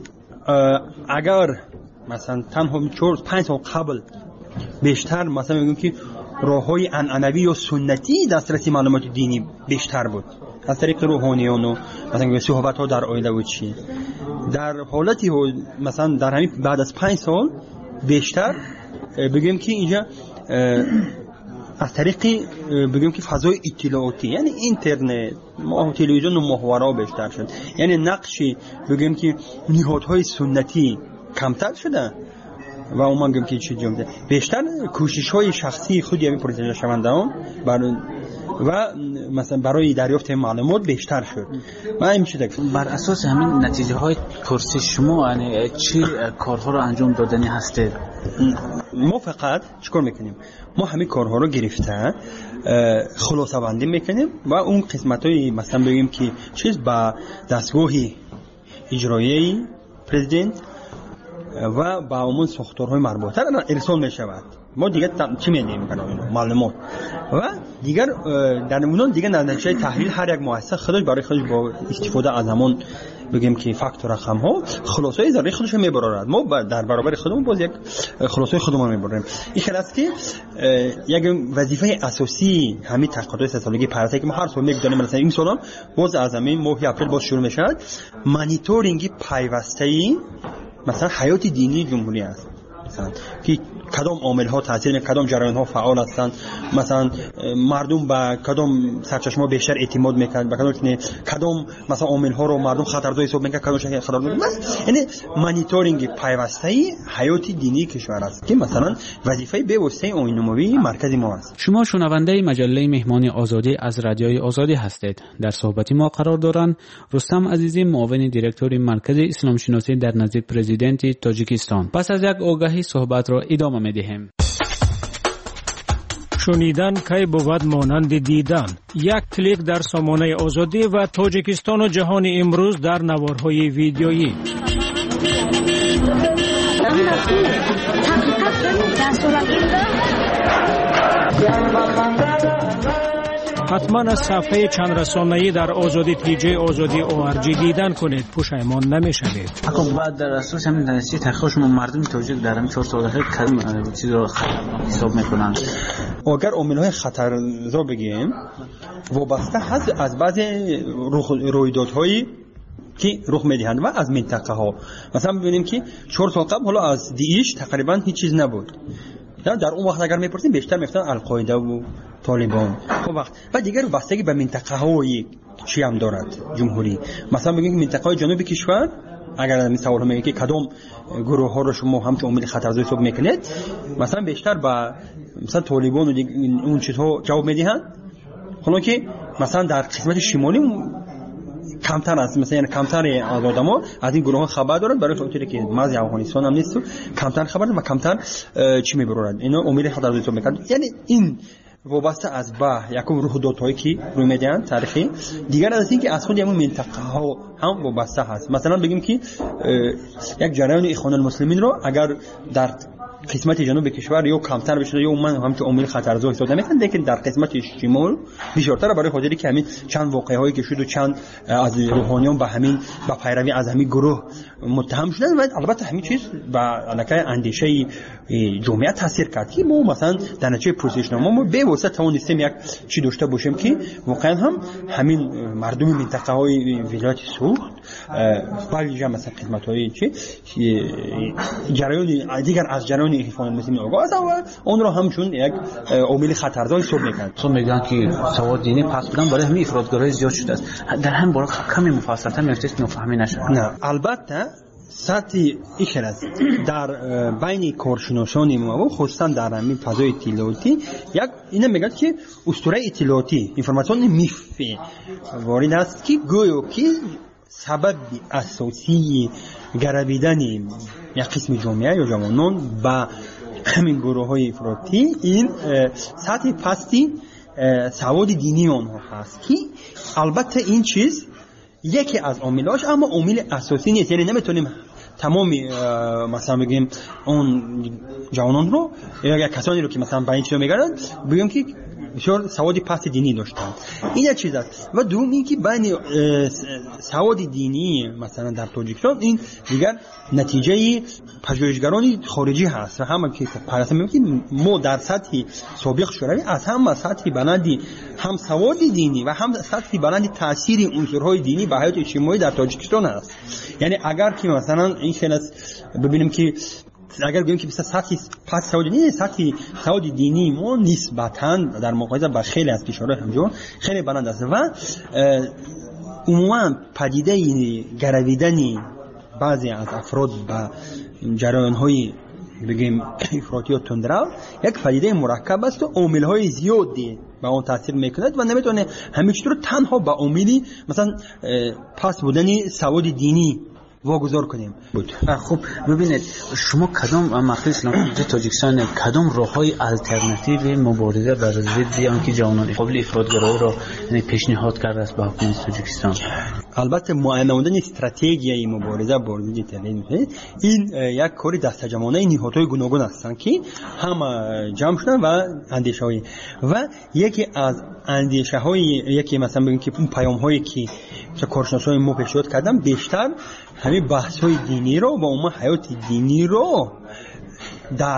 اگر مثلا تنها چهار پنج سال قبل بیشتر مثلا میگیم که راههای عنعنوی یا سنتی دسترسی معلومات دینی بیشتر بود از طریق روحانیون و مثلا صحبت ها در آیله و چی، در حالتی مثلا در همین بعد از پنج سال بیشتر بگیم که اینجا از طریق بگیم که فضای اطلاعاتی یعنی اینترنت و تلویزیون و محتوا بیشتر شد، یعنی نقشی بگیم که نهادهای سنتی کمتر شده و اون میگم که چی جمله بیشتر کوشش‌های شخصی خودی همین پروژه شوندهان برای و مثلا برای دریافت معلومات بیشتر شد. من میشه بر اساس همین نتیجه های پرسش شما یعنی چی کارها رو انجام دادنی هستید؟ ما فقط چیکار میکنیم؟ ما همین کارها رو گرفته خلاصه بندی میکنیم و اون قسمت‌های مثلا بگیم که چیز با دستگاه اجرایی پرزیدنت و با عموم ساختارهای مربوطه ارسال میشود. ما دیگه چی می‌دیم کنیم معلومات و دیگر در نمونه دیگه نتیجه تحلیل هر یک مؤسسه خودش برای خودش با استفاده از همون بگیم که فاکتور رقم ها خلاصه ذره خودش میبرارد. ما در برابر خودمون باز یک خلاصه خودمون میبریم. این خلاص که یک وظیفه اساسی همین تحقیقات سه سالگی پرسه که ما هر سال میگذاریم مثلا این سال باز از همین ماه اپریل باز شروع میشه مانیتورینگ پیوسته‌ای مثلا حیات دینی جمهوری است، مثلا که کدام عامل ها تاثیر میکنند، کدام جریان ها فعال هستند، مثلا مردم به کدام سرچشمه بیشتر اعتماد میکنند، به کدام کدام مثلا عامل ها رو مردم خطرزا حساب میکنند، کدام شکل خطر میکنند. یعنی مانیتورینگ پیوسته‌ای حیات دینی کشور است که مثلا وظیفه به واسطه عمومی مرکز ما است. شما شنونده مجله مهمانی آزادی از رادیوی آزادی هستید. در صحبت ما قرار دارند رستم عزیزی، معاون دیرکتور مرکز اسلام شناسی در نزد پرزیدنت تاجیکستان. پس از یک آگاهی صحبت را ادامه می‌دهیم. شنیدن کی بود مانند دیدن. یک کلیک در سامانه آزادی و تاجیکستان و جهان امروز در نوارهای ویدیویی. حتما از صفحه چند رسانه‌ای در آزادی تیجی آزادی او آر جی دیدن کنید، پشیمان نمی‌شوید. اگه بعد در اساس همین نتیجه تحقیقش مردم تاجیک در همین چهار سال اخیر کدوم چیز رو خطرناک حساب می‌کنند؟ اگر عامل‌های خطرزا بگیم وابسته هست از بعضی رویدادهای که رخ می‌دهند و از منطقه ها. مثلا ببینیم که چهار سال قبل حالا از دیش تقریبا هیچ چیز نبود. در اون وقت اگر میپرسیم بیشتر میفتن القاعده و طالبان. خب وقت و دیگر بستگی به منطقه های چی هم دارد جمهوری. مثلا بگیم منطقه های جنوبی کشور اگر این سوال میگه که کدام گروه ها رو شما همچون عامل خطرزا حساب میکنید، مثلا بیشتر با مثلا طالبان و اون چیزها جواب میدهند. حالا که مثلا در قسمت شمالی کمتر است، مثلا یعنی کمتر از آدما از این گروه خبر دارن، برای خاطر که مازی افغانستان هم نیست، کمتر خبر و کمتر چی میبرند اینا امید خطر تو میکنند. یعنی این وابسته از با یکم روح دوتایی که روی میدن تاریخی دیگر از اینکه از خود همون منطقه ها هم وابسته هست. مثلا بگیم که یک جریان اخوان المسلمین رو اگر در قسمت جنوب کشور یا کمتر بشه یا من هم که عامل خطرزا حساب نمیکنن، لیکن در قسمت شمال بیشتر، برای خاطری که همین چند واقعه هایی که شد و چند از روحانیان به همین با پیروی از همین گروه متهم شدن و البته همین چیز با علاقه اندیشه جمعیت تاثیر کرد که ما مثلا در نتیجه پروسشنامه ما به واسطه توانستیم یک چی داشته باشیم که واقعا هم همین مردم منطقه های ولایت سوخت ولی مثلا قسمت های چی جریان دیگر از جریان اخوان المسلمین آگاه هستند و اون رو همچون یک عامل خطرزا حساب میکنند. چون میگن که سواد دینی پس بودن برای همین افراطگرایی زیاد شده است. در هم بالا کمی مفصل‌تر میگفتید نفهمی نشه. نه البته سطح ایخلاص در بین کارشناسان ما و خصوصا در همین فضای اطلاعاتی یک اینا میگن که اسطوره اطلاعاتی اینفورماسیون میف وارد است که گویا که سبب اساسی گرویدن یک قسم جامعه یا جوانان با همین گروه های افراطی این سطح پستی سواد دینی آنها هست که البته این چیز یکی از عاملاش اما عامل اساسی نیست. یعنی نمیتونیم تمامی مثلا بگیم اون جوانان رو یا کسانی رو که مثلا با این چیزا میگردن بگیم که بسیار سواد پست دینی داشتن. این یک چیز است. و دومی که بین سواد دینی مثلا در تاجیکستان این دیگر نتیجه پژوهشگران خارجی هست و همه که پرسه میگیم ما در سطح سابق شوروی از هم سطح بلندی هم سواد دینی و هم سطح بلندی تاثیر عنصرهای دینی به حیات اجتماعی در تاجیکستان است. یعنی اگر که مثلا این خیلی ببینیم که اگر بگیم که مثلا سطح پس سواد دینی سطح سواد دینی ما نسبتاً در مقایسه با خیلی از کشورهای همجور خیلی بلند است و عموما پدیده گرویدن بعضی از افراد با جریان‌های بگیم افراطی و تندرو یک پدیده مرکب است و عامل‌های زیادی به اون تاثیر میکند و نمیتونه همین چیز رو تنها با عاملی مثلا پس بودن سواد دینی واگذار کنیم بود. خب ببینید شما کدام مقطع اسلام تاجیکستان کدام راههای الटरनेटیو مبارزه بر ضد آنکه جوانان قابل افراطگرایی را یعنی پیشنهاد کرده است به حکومت تاجیکستان؟ البته معین نمودن استراتژی مبارزه با ضد ترور این یک کاری دستجمعانه نهادهای گوناگون هستند که هم جمع شدن و اندیشه‌های و یکی از اندیشه‌های یکی مثلا بگیم که اون پیام‌هایی که کارشناسای ما پیشنهاد کردن بیشتر همین بحث‌های دینی رو و اون حیات دینی رو در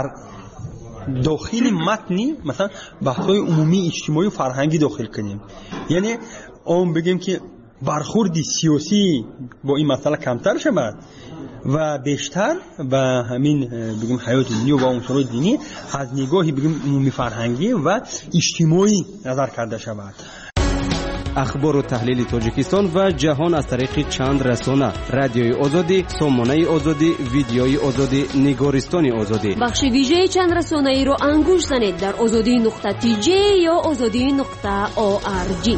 داخل متنی مثلا بحث‌های عمومی اجتماعی و فرهنگی داخل کنیم. یعنی اون بگیم که برخورد سیاسی با این مسئله کمتر شود و بیشتر و همین بگیم حیات دینی و عنصرهای دینی از نگاهی بگیم عمومی فرهنگی و اجتماعی نظر کرده شود. اخبار و تحلیل تاجیکستان و جهان از طریق چند رسانه: رادیوی آزادی، سامانه آزادی، ویدیوی آزادی، نگارستان آزادی. بخش ویژه چند رسانه ای رو انگوش زنید در آزادی نقطه تی جی یا آزادی نقطه او آر جی.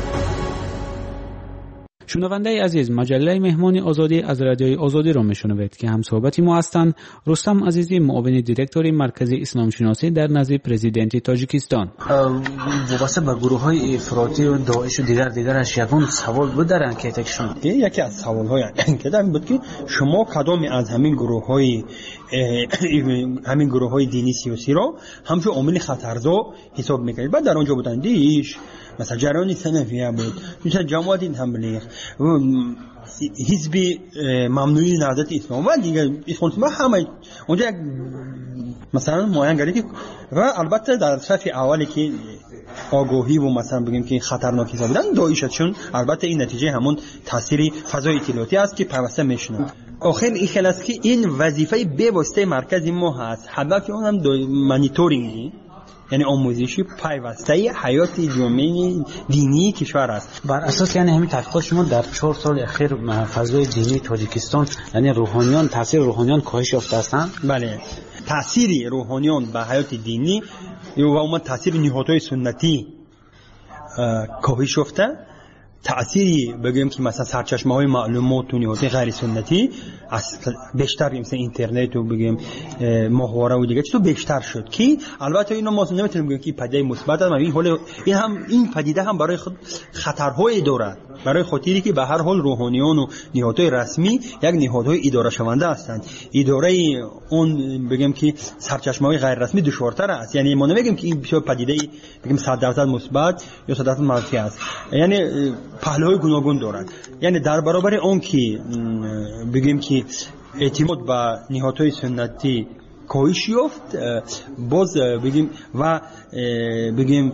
شنونده عزیز، مجله مهمان آزادی از رادیوی آزادی را میشنوید که هم صحبتی ما هستند. رستم عزیزی، معاون دیرکتور مرکز اسلام شناسی در نزد پرزیدنت تاجیکستان. واسه با گروه‌های افراطی و داعش و دیگر دیگرش یگان سوال بود در انکیت شما. یکی از سوال‌های انکیت این بود که شما کدام از همین گروه‌های همین گروه‌های دینی سیاسی را همچون عامل خطرزا حساب می‌کنید؟ بعد در آنجا بودن دیش مثلا جریان سنفیه بود، مثلا جماعت تبلیغ، حزب ممنوعی نهضت اسلام و دیگه اسلام همه اونجا مثلا معین گردید و البته در صف اولی که آگاهی و مثلا بگیم که خطرناکی بودن داعش، چون البته این نتیجه همون تاثیر فضای اطلاعاتی است که پیوسته میشنه. آخر این خلاص که این وظیفه به واسطه مرکز ما هست، هدف اون هم مانیتورینگ یعنی آموزشی پیوسته حیات جامعه دینی کشور است. بر اساس یعنی همین تحقیقات شما در چهار سال اخیر فضای دینی تاجیکستان یعنی روحانیان تاثیر روحانیان کاهش یافته هستند؟ بله، تاثیر روحانیان به حیات دینی و عموما تاثیر نهادهای سنتی کاهش یافته. تأثیری بگیم که مثلا سرچشمه های معلومات و نهادهای غیر سنتی بیشتر مثل اینترنت و بگیم ماهواره و دیگه چطور بیشتر شد که البته اینو ما نمیتونیم بگیم که پدیده مثبت است. این حال این هم این پدیده هم برای خود خطرهای دارد، برای خاطری که به هر حال روحانیان و نهادهای رسمی یک نهادهای اداره شونده هستند. اداره اون بگیم که سرچشمه های غیر رسمی دشوارتر است. یعنی ما نمیگیم که این پدیده بگیم صد درصد مثبت یا صد درصد منفی است، یعنی پهلوهای گوناگون دارد. یعنی در برابر اون که بگیم که اعتماد به نهادهای سنتی کاهش یافت، باز بگیم و بگیم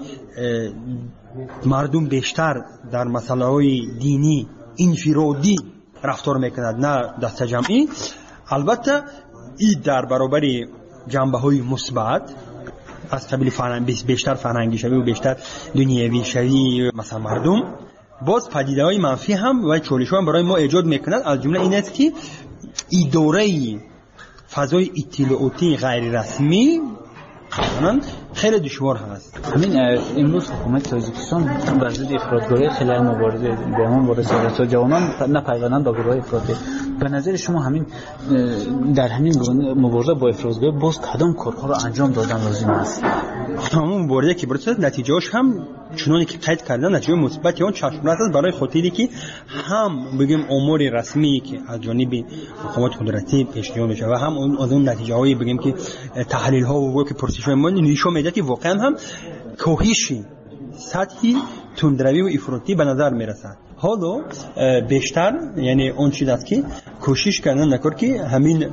مردم بیشتر در مسائل های دینی انفرادی رفتار میکند نه دست جمعی. البته این در برابر جنبه های مثبت از قبیل فرهنگ بیشتر فرهنگی شوی و بیشتر دنیوی شوی مثلا مردم، باز پدیده های منفی هم و چالش هم برای ما ایجاد میکند. از جمله این است که اداره فضای اطلاعاتی غیر رسمی خیلی دشوار هست. همین امروز حکومت تاجیکستان بر ضد افراطگری خیلی مبارزه به اون مبارزه جوانان نپیوندند با گروه افراطی. به نظر شما همین در همین مبارزه با افراطگری باز کدام کارها را انجام دادن لازم است؟ همون مبارزه که برسد نتیجهش هم چنانی که قید کردن نتیجه مثبت اون چشم‌رس است، برای خاطری که هم بگیم امور رسمی که از جانب حکومت قدرتی پیشگیری میشه و هم اون از اون نتیجه هایی بگیم که تحلیل ها و که پرسش های ما نشون میده که واقعا هم کاهش سطحی تندروی و افراطی به نظر میرسد. حالا بیشتر یعنی اون چیز است که کوشش کردن نکرد که همین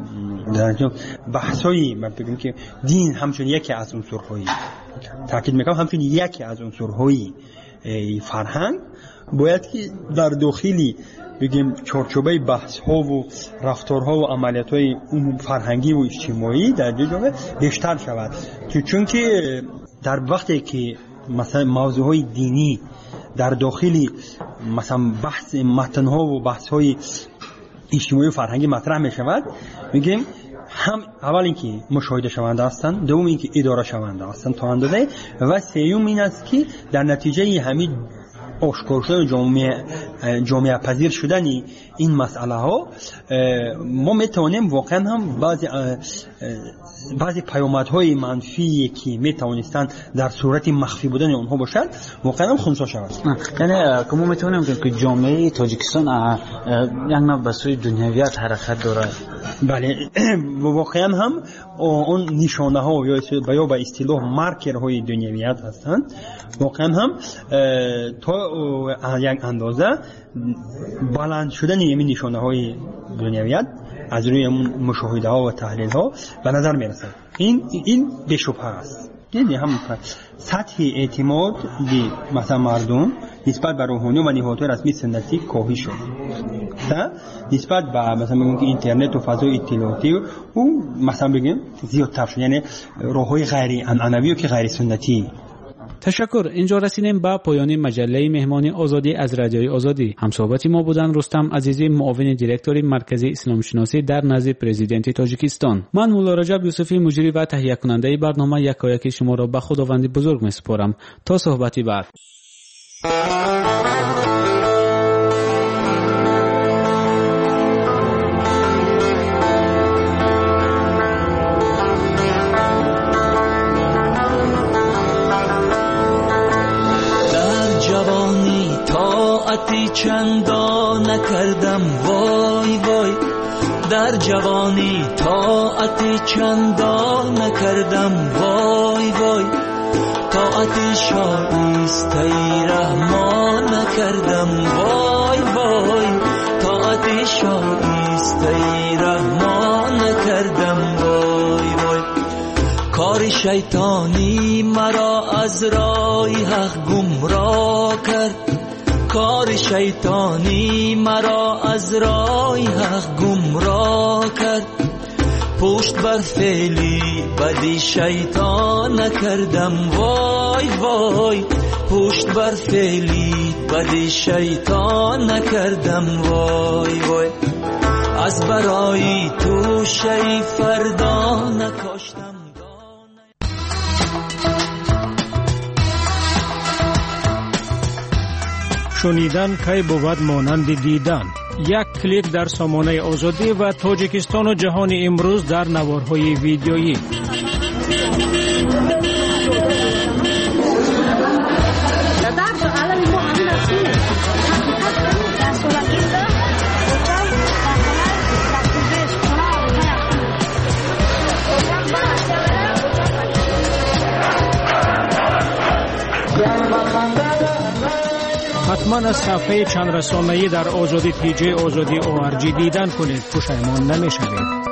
بحثایی من بگم که دین همچون یکی از عنصرهای تاکید میکنم همچون یکی از عنصرهای فرهنگ باید که در داخلی بگیم چارچوبه بحث ها و رفتارها و عملیات های فرهنگی و اجتماعی در جامعه بیشتر شود. چون که در وقتی که مثلا موضوع های دینی در داخلی مثلا بحث متن ها و بحث های اجتماعی و فرهنگی مطرح می شود، میگیم هم اول اینکه مشاهده شونده هستند، دوم اینکه اداره شونده هستند تا اندازه، و سوم این است که در نتیجه همین آشکار شدن جامعه جامعه پذیر شدن این مسئله ها ما میتوانیم واقعا هم بعضی بعضی پیامدهای منفی که میتوانستند در صورت مخفی بودن اونها باشد واقعا هم خنثی شود. یعنی که ما میتونیم که جامعه تاجیکستان یک نوع به سوی دنیویت حرکت داره. بله واقعا هم اون نشانه ها یا یا به اصطلاح مارکرهای دنیویت هستند. واقعا هم تا یک اندازه بلند شدن این نشانه های دنیویت از روی مشاهده ها و تحلیل ها به نظر می رسد. این این به شبهه است. یعنی هم سطح اعتماد به مثلا مردم نسبت به روحانی و نهادهای رسمی سنتی کاهش شد. نسبت به مثلا بگیم که اینترنت و فضای اطلاعاتی و مثلا بگیم زیادتر شد، یعنی راههای غیر عنعنوی و که غیر سنتی. تشکر. اینجا رسیدیم به پایان مجله مهمانی آزادی از رادیوی آزادی. همصحبت ما بودن رستم عزیزی، معاون دیرکتور مرکز اسلام شناسی در نزد پرزیدنت تاجیکستان. من مولا رجب یوسفی مجری و تهیه کننده برنامه یکایک شما را به خداوند بزرگ میسپارم. تا صحبتی بعد. چندان نکردم وای وای، در جوانی طاعت چندان نکردم وای وای، طاعت شایسته رحمان نکردم وای وای، طاعت شایسته رحمان نکردم وای وای. کار شیطانی مرا از راه حق گمراه کرد، کار شیطانی مرا از راه حق گمراه کرد، پشت بر فعلی بدی شیطان نکردم وای وای، پشت بر فعلی بدی شیطان نکردم وای وای. از برای تو شی فردا نکاشتم. شنیدن کی بود مانند دیدن. یک کلیک در سامانه آزادی و تاجیکستان و جهان امروز در نوارهای ویدیویی. حتما از صفحه چند رسانه‌ای در آزادی پی جی آزادی او آر جی دیدن کنید، پشیمان نمی‌شوید.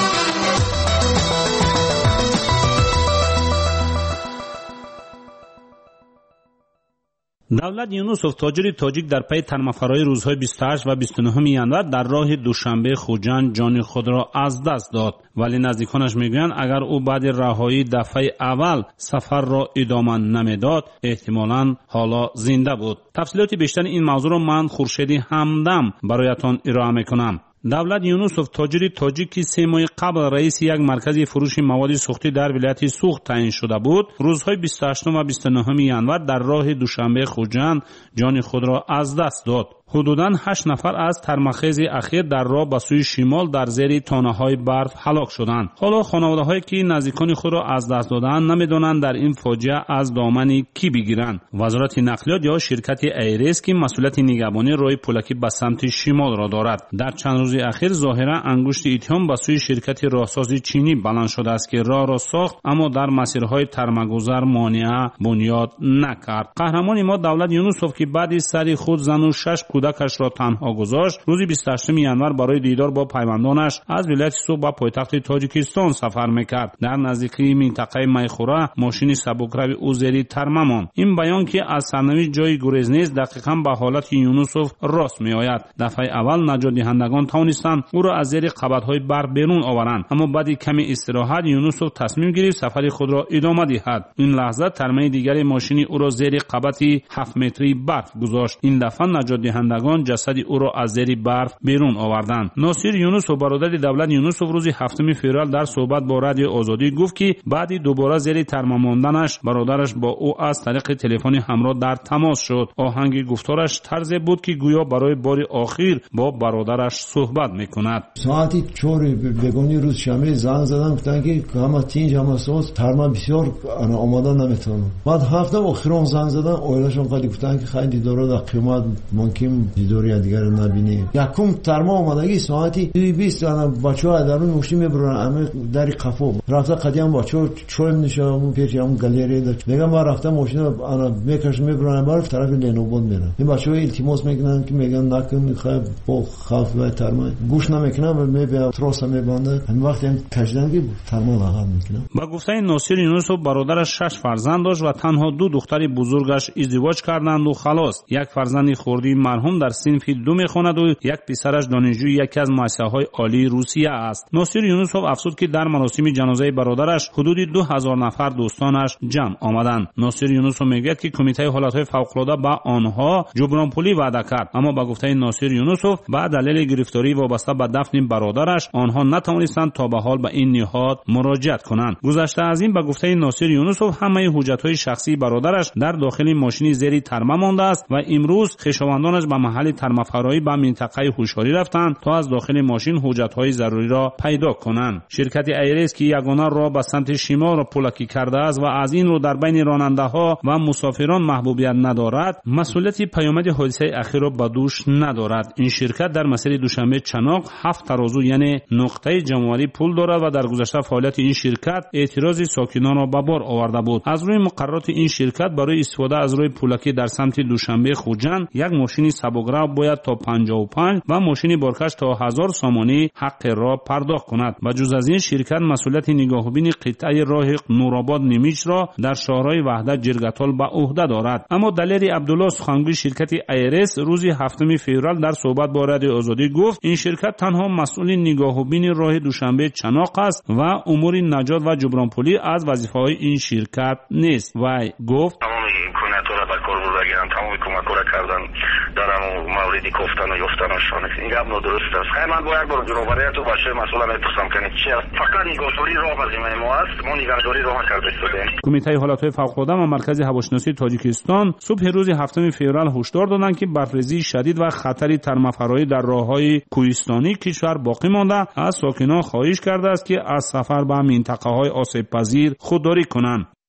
دولت یونوسوف تاجر تاجیک در پی ترمفرای روزهای بیست و هشت و بیست و نه ژانویه در راه دوشنبه خوجند جان خود را از دست داد، ولی نزدیکانش میگویند اگر او بعد رهایی دفعه اول سفر را ادامه نمیداد احتمالاً حالا زنده بود. تفصیلات بیشتر این موضوع را من خورشیدی همدم برایتان ارائه میکنم. دولت یونوسوف تاجر تاجیکی سه ماه قبل رئیس یک مرکز فروش مواد سوختی در ولایت سوخت تعیین شده بود، روزهای بیست و هشت و بیست و نه ژانویه در راه دوشنبه خوجند جان خود را از دست داد. حدوداً هشت نفر از ترمخیز اخیر در راه به سوی شمال در زیر تانه‌های برف هلاک شدند. حالا خانواده‌هایی که نزدیکان خود را از دست دادند نمی‌دانند در این فاجعه از دامن کی بگیرند. وزارت نقلیات یا شرکت ایرس که مسئولیت نگهبانی راه پولکی به سمت شمال را دارد، در چند روز اخیر ظاهراً انگشت اتهام به سوی شرکت راهسازی چینی بلند شده است که راه را ساخت اما در مسیرهای ترمگذر مانع بنیاد نکرد. قهرمان ما دولت یونوسوف که بعد از سری خود زن و شش کودکش را تنها گذاشت، روز بیست و هشتم ژانویه برای دیدار با پیوندانش از ولایت سوخت به پایتخت تاجیکستان سفر میکرد. در نزدیکی منطقه میخوره ماشین سبکروی او زیر ترمه ماند. این بیان که از سرنوشت جای گریز نیست دقیقاً به حالت یونوسوف راست میآید. دفعه اول نجات دهندگان توانستند او را از زیر قبضهای برف بیرون آورند، اما بعد کمی استراحت یونوسوف تصمیم گرفت سفر خود را ادامه دهد. این لحظه ترمه دیگر ماشین او را زیر قبض هفت متری برف گذاشت. این دفعه نجات دهندگان جسد او را از زیر برف بیرون آوردند. ناصر یونوسوف برادر دولت یونوسوف روز هفتم فوریه در صحبت با رادیو آزادی گفت که بعد دوباره زیر ترمه ماندنش برادرش با او از طریق تلفن همراه در تماس شد. آهنگ گفتارش طرز بود که گویا برای بار آخر با برادرش صحبت میکند. ساعتی چهار بگونی روز شنبه زنگ زدن گفتن که همه تینج همه سوز ترمه بسیار آماده نمیتونم. بعد هفته آخرام زنگ زدن اویلاشون خیلی گفتن که خیلی دیدار در قیمت ممکن دیداری دیگر نبینیم. یکم ترما آمادگی ساعتی بیست انا بچه‌ها درون ماشین میبرن همه در قفو رفته قدیم بچه‌ها چویم نشون پیش هم گالری داشت. میگم ما رفته ماشین انا میکش میبرن برف طرف لنوباد میرن. این بچه‌ها التماس میکنن که میگن نکن خب با خوف و ترما گوش نمیکنن میبیا تروس میبنده. همین وقتی هم کشیدن که ترما راحت میکنن. با گفته ناصر یونوسوف برادرش شش فرزند داشت و تنها دو دختر بزرگش ازدواج کردند و خلاص. یک فرزند خردی مرحوم در صنف دو میخواند و یک پسرش دانشجوی یکی از مؤسسه‌های عالی روسیه است. ناصر یونوسوف افزود که در مراسم جنازه برادرش حدود دو هزار نفر دوستانش جمع آمدند. ناصر یونوسوف میگوید که کمیته حالت‌های فوق‌العاده به آنها جبران پولی وعده کرد، اما با گفته ناصر یونوسوف با دلیل گرفتاری وابسته به دفن برادرش آنها نتوانستند تا به حال به این نهاد مراجعت کنند. گذشته از این با گفته ناصر یونوسوف همه حجت‌های شخصی برادرش در داخل ماشین زیر ترمه مانده است و امروز خویشاوندانش به محل ترمفرایی به منطقه هوشیاری رفتند تا از داخل ماشین حجت‌های ضروری را پیدا کنند. شرکت ایرس که یگانه راه به سمت شمال را پولکی کرده است و از این رو در بین راننده‌ها و مسافران محبوبیت ندارد، مسئولیت پیامد حادثه اخیر را به دوش ندارد. این شرکت در مسیر دوشنبه چناق هفت ترازو یعنی نقطه جمع‌آوری پول دارد و در گذشته فعالیت این شرکت اعتراض ساکنان را به بار آورده بود. از روی مقررات این شرکت برای استفاده از راه پولکی در سمت دوشنبه خوجند یک ماشین سبکرو باید تا پنجاه و پنج و ماشین بارکش تا هزار سامانی حق را پرداخت کند. و جز از این شرکت مسئولیت نگاهبین قطعه راه نورآباد نمیچ را در شهرهای وحدت جرگتال به عهده دارد. اما دلیری عبدالله سخنگوی شرکت ایرس روز هفتم فوریه در صحبت با رادیو آزادی گفت این شرکت تنها مسئول نگاهبین راه دوشنبه چناق است و امور نجات و جبران پولی از وظیفه‌های این شرکت نیست. و گفت کار بودن تمام کمک را کردن در همون موردی گفتن و یافتنشان. این گپ نادرست است. خیلی من باید بار جنوبریت و باشه مسئول میپرسم کنید چی است. فقط نگهداری راه از این ما است. ما نگهداری راه کرده شدیم. کمیته حالت‌های فوق‌العاده و مرکز هواشناسی تاجیکستان صبح روز هفتم فوریه هشدار دادند که برفریزی شدید و خطری ترمفرایی در راه‌های کوهستانی کشور باقی مانده. از ساکنان خواهش کرده است که از سفر به منطقه‌های آسیب‌پذیر خودداری کنند.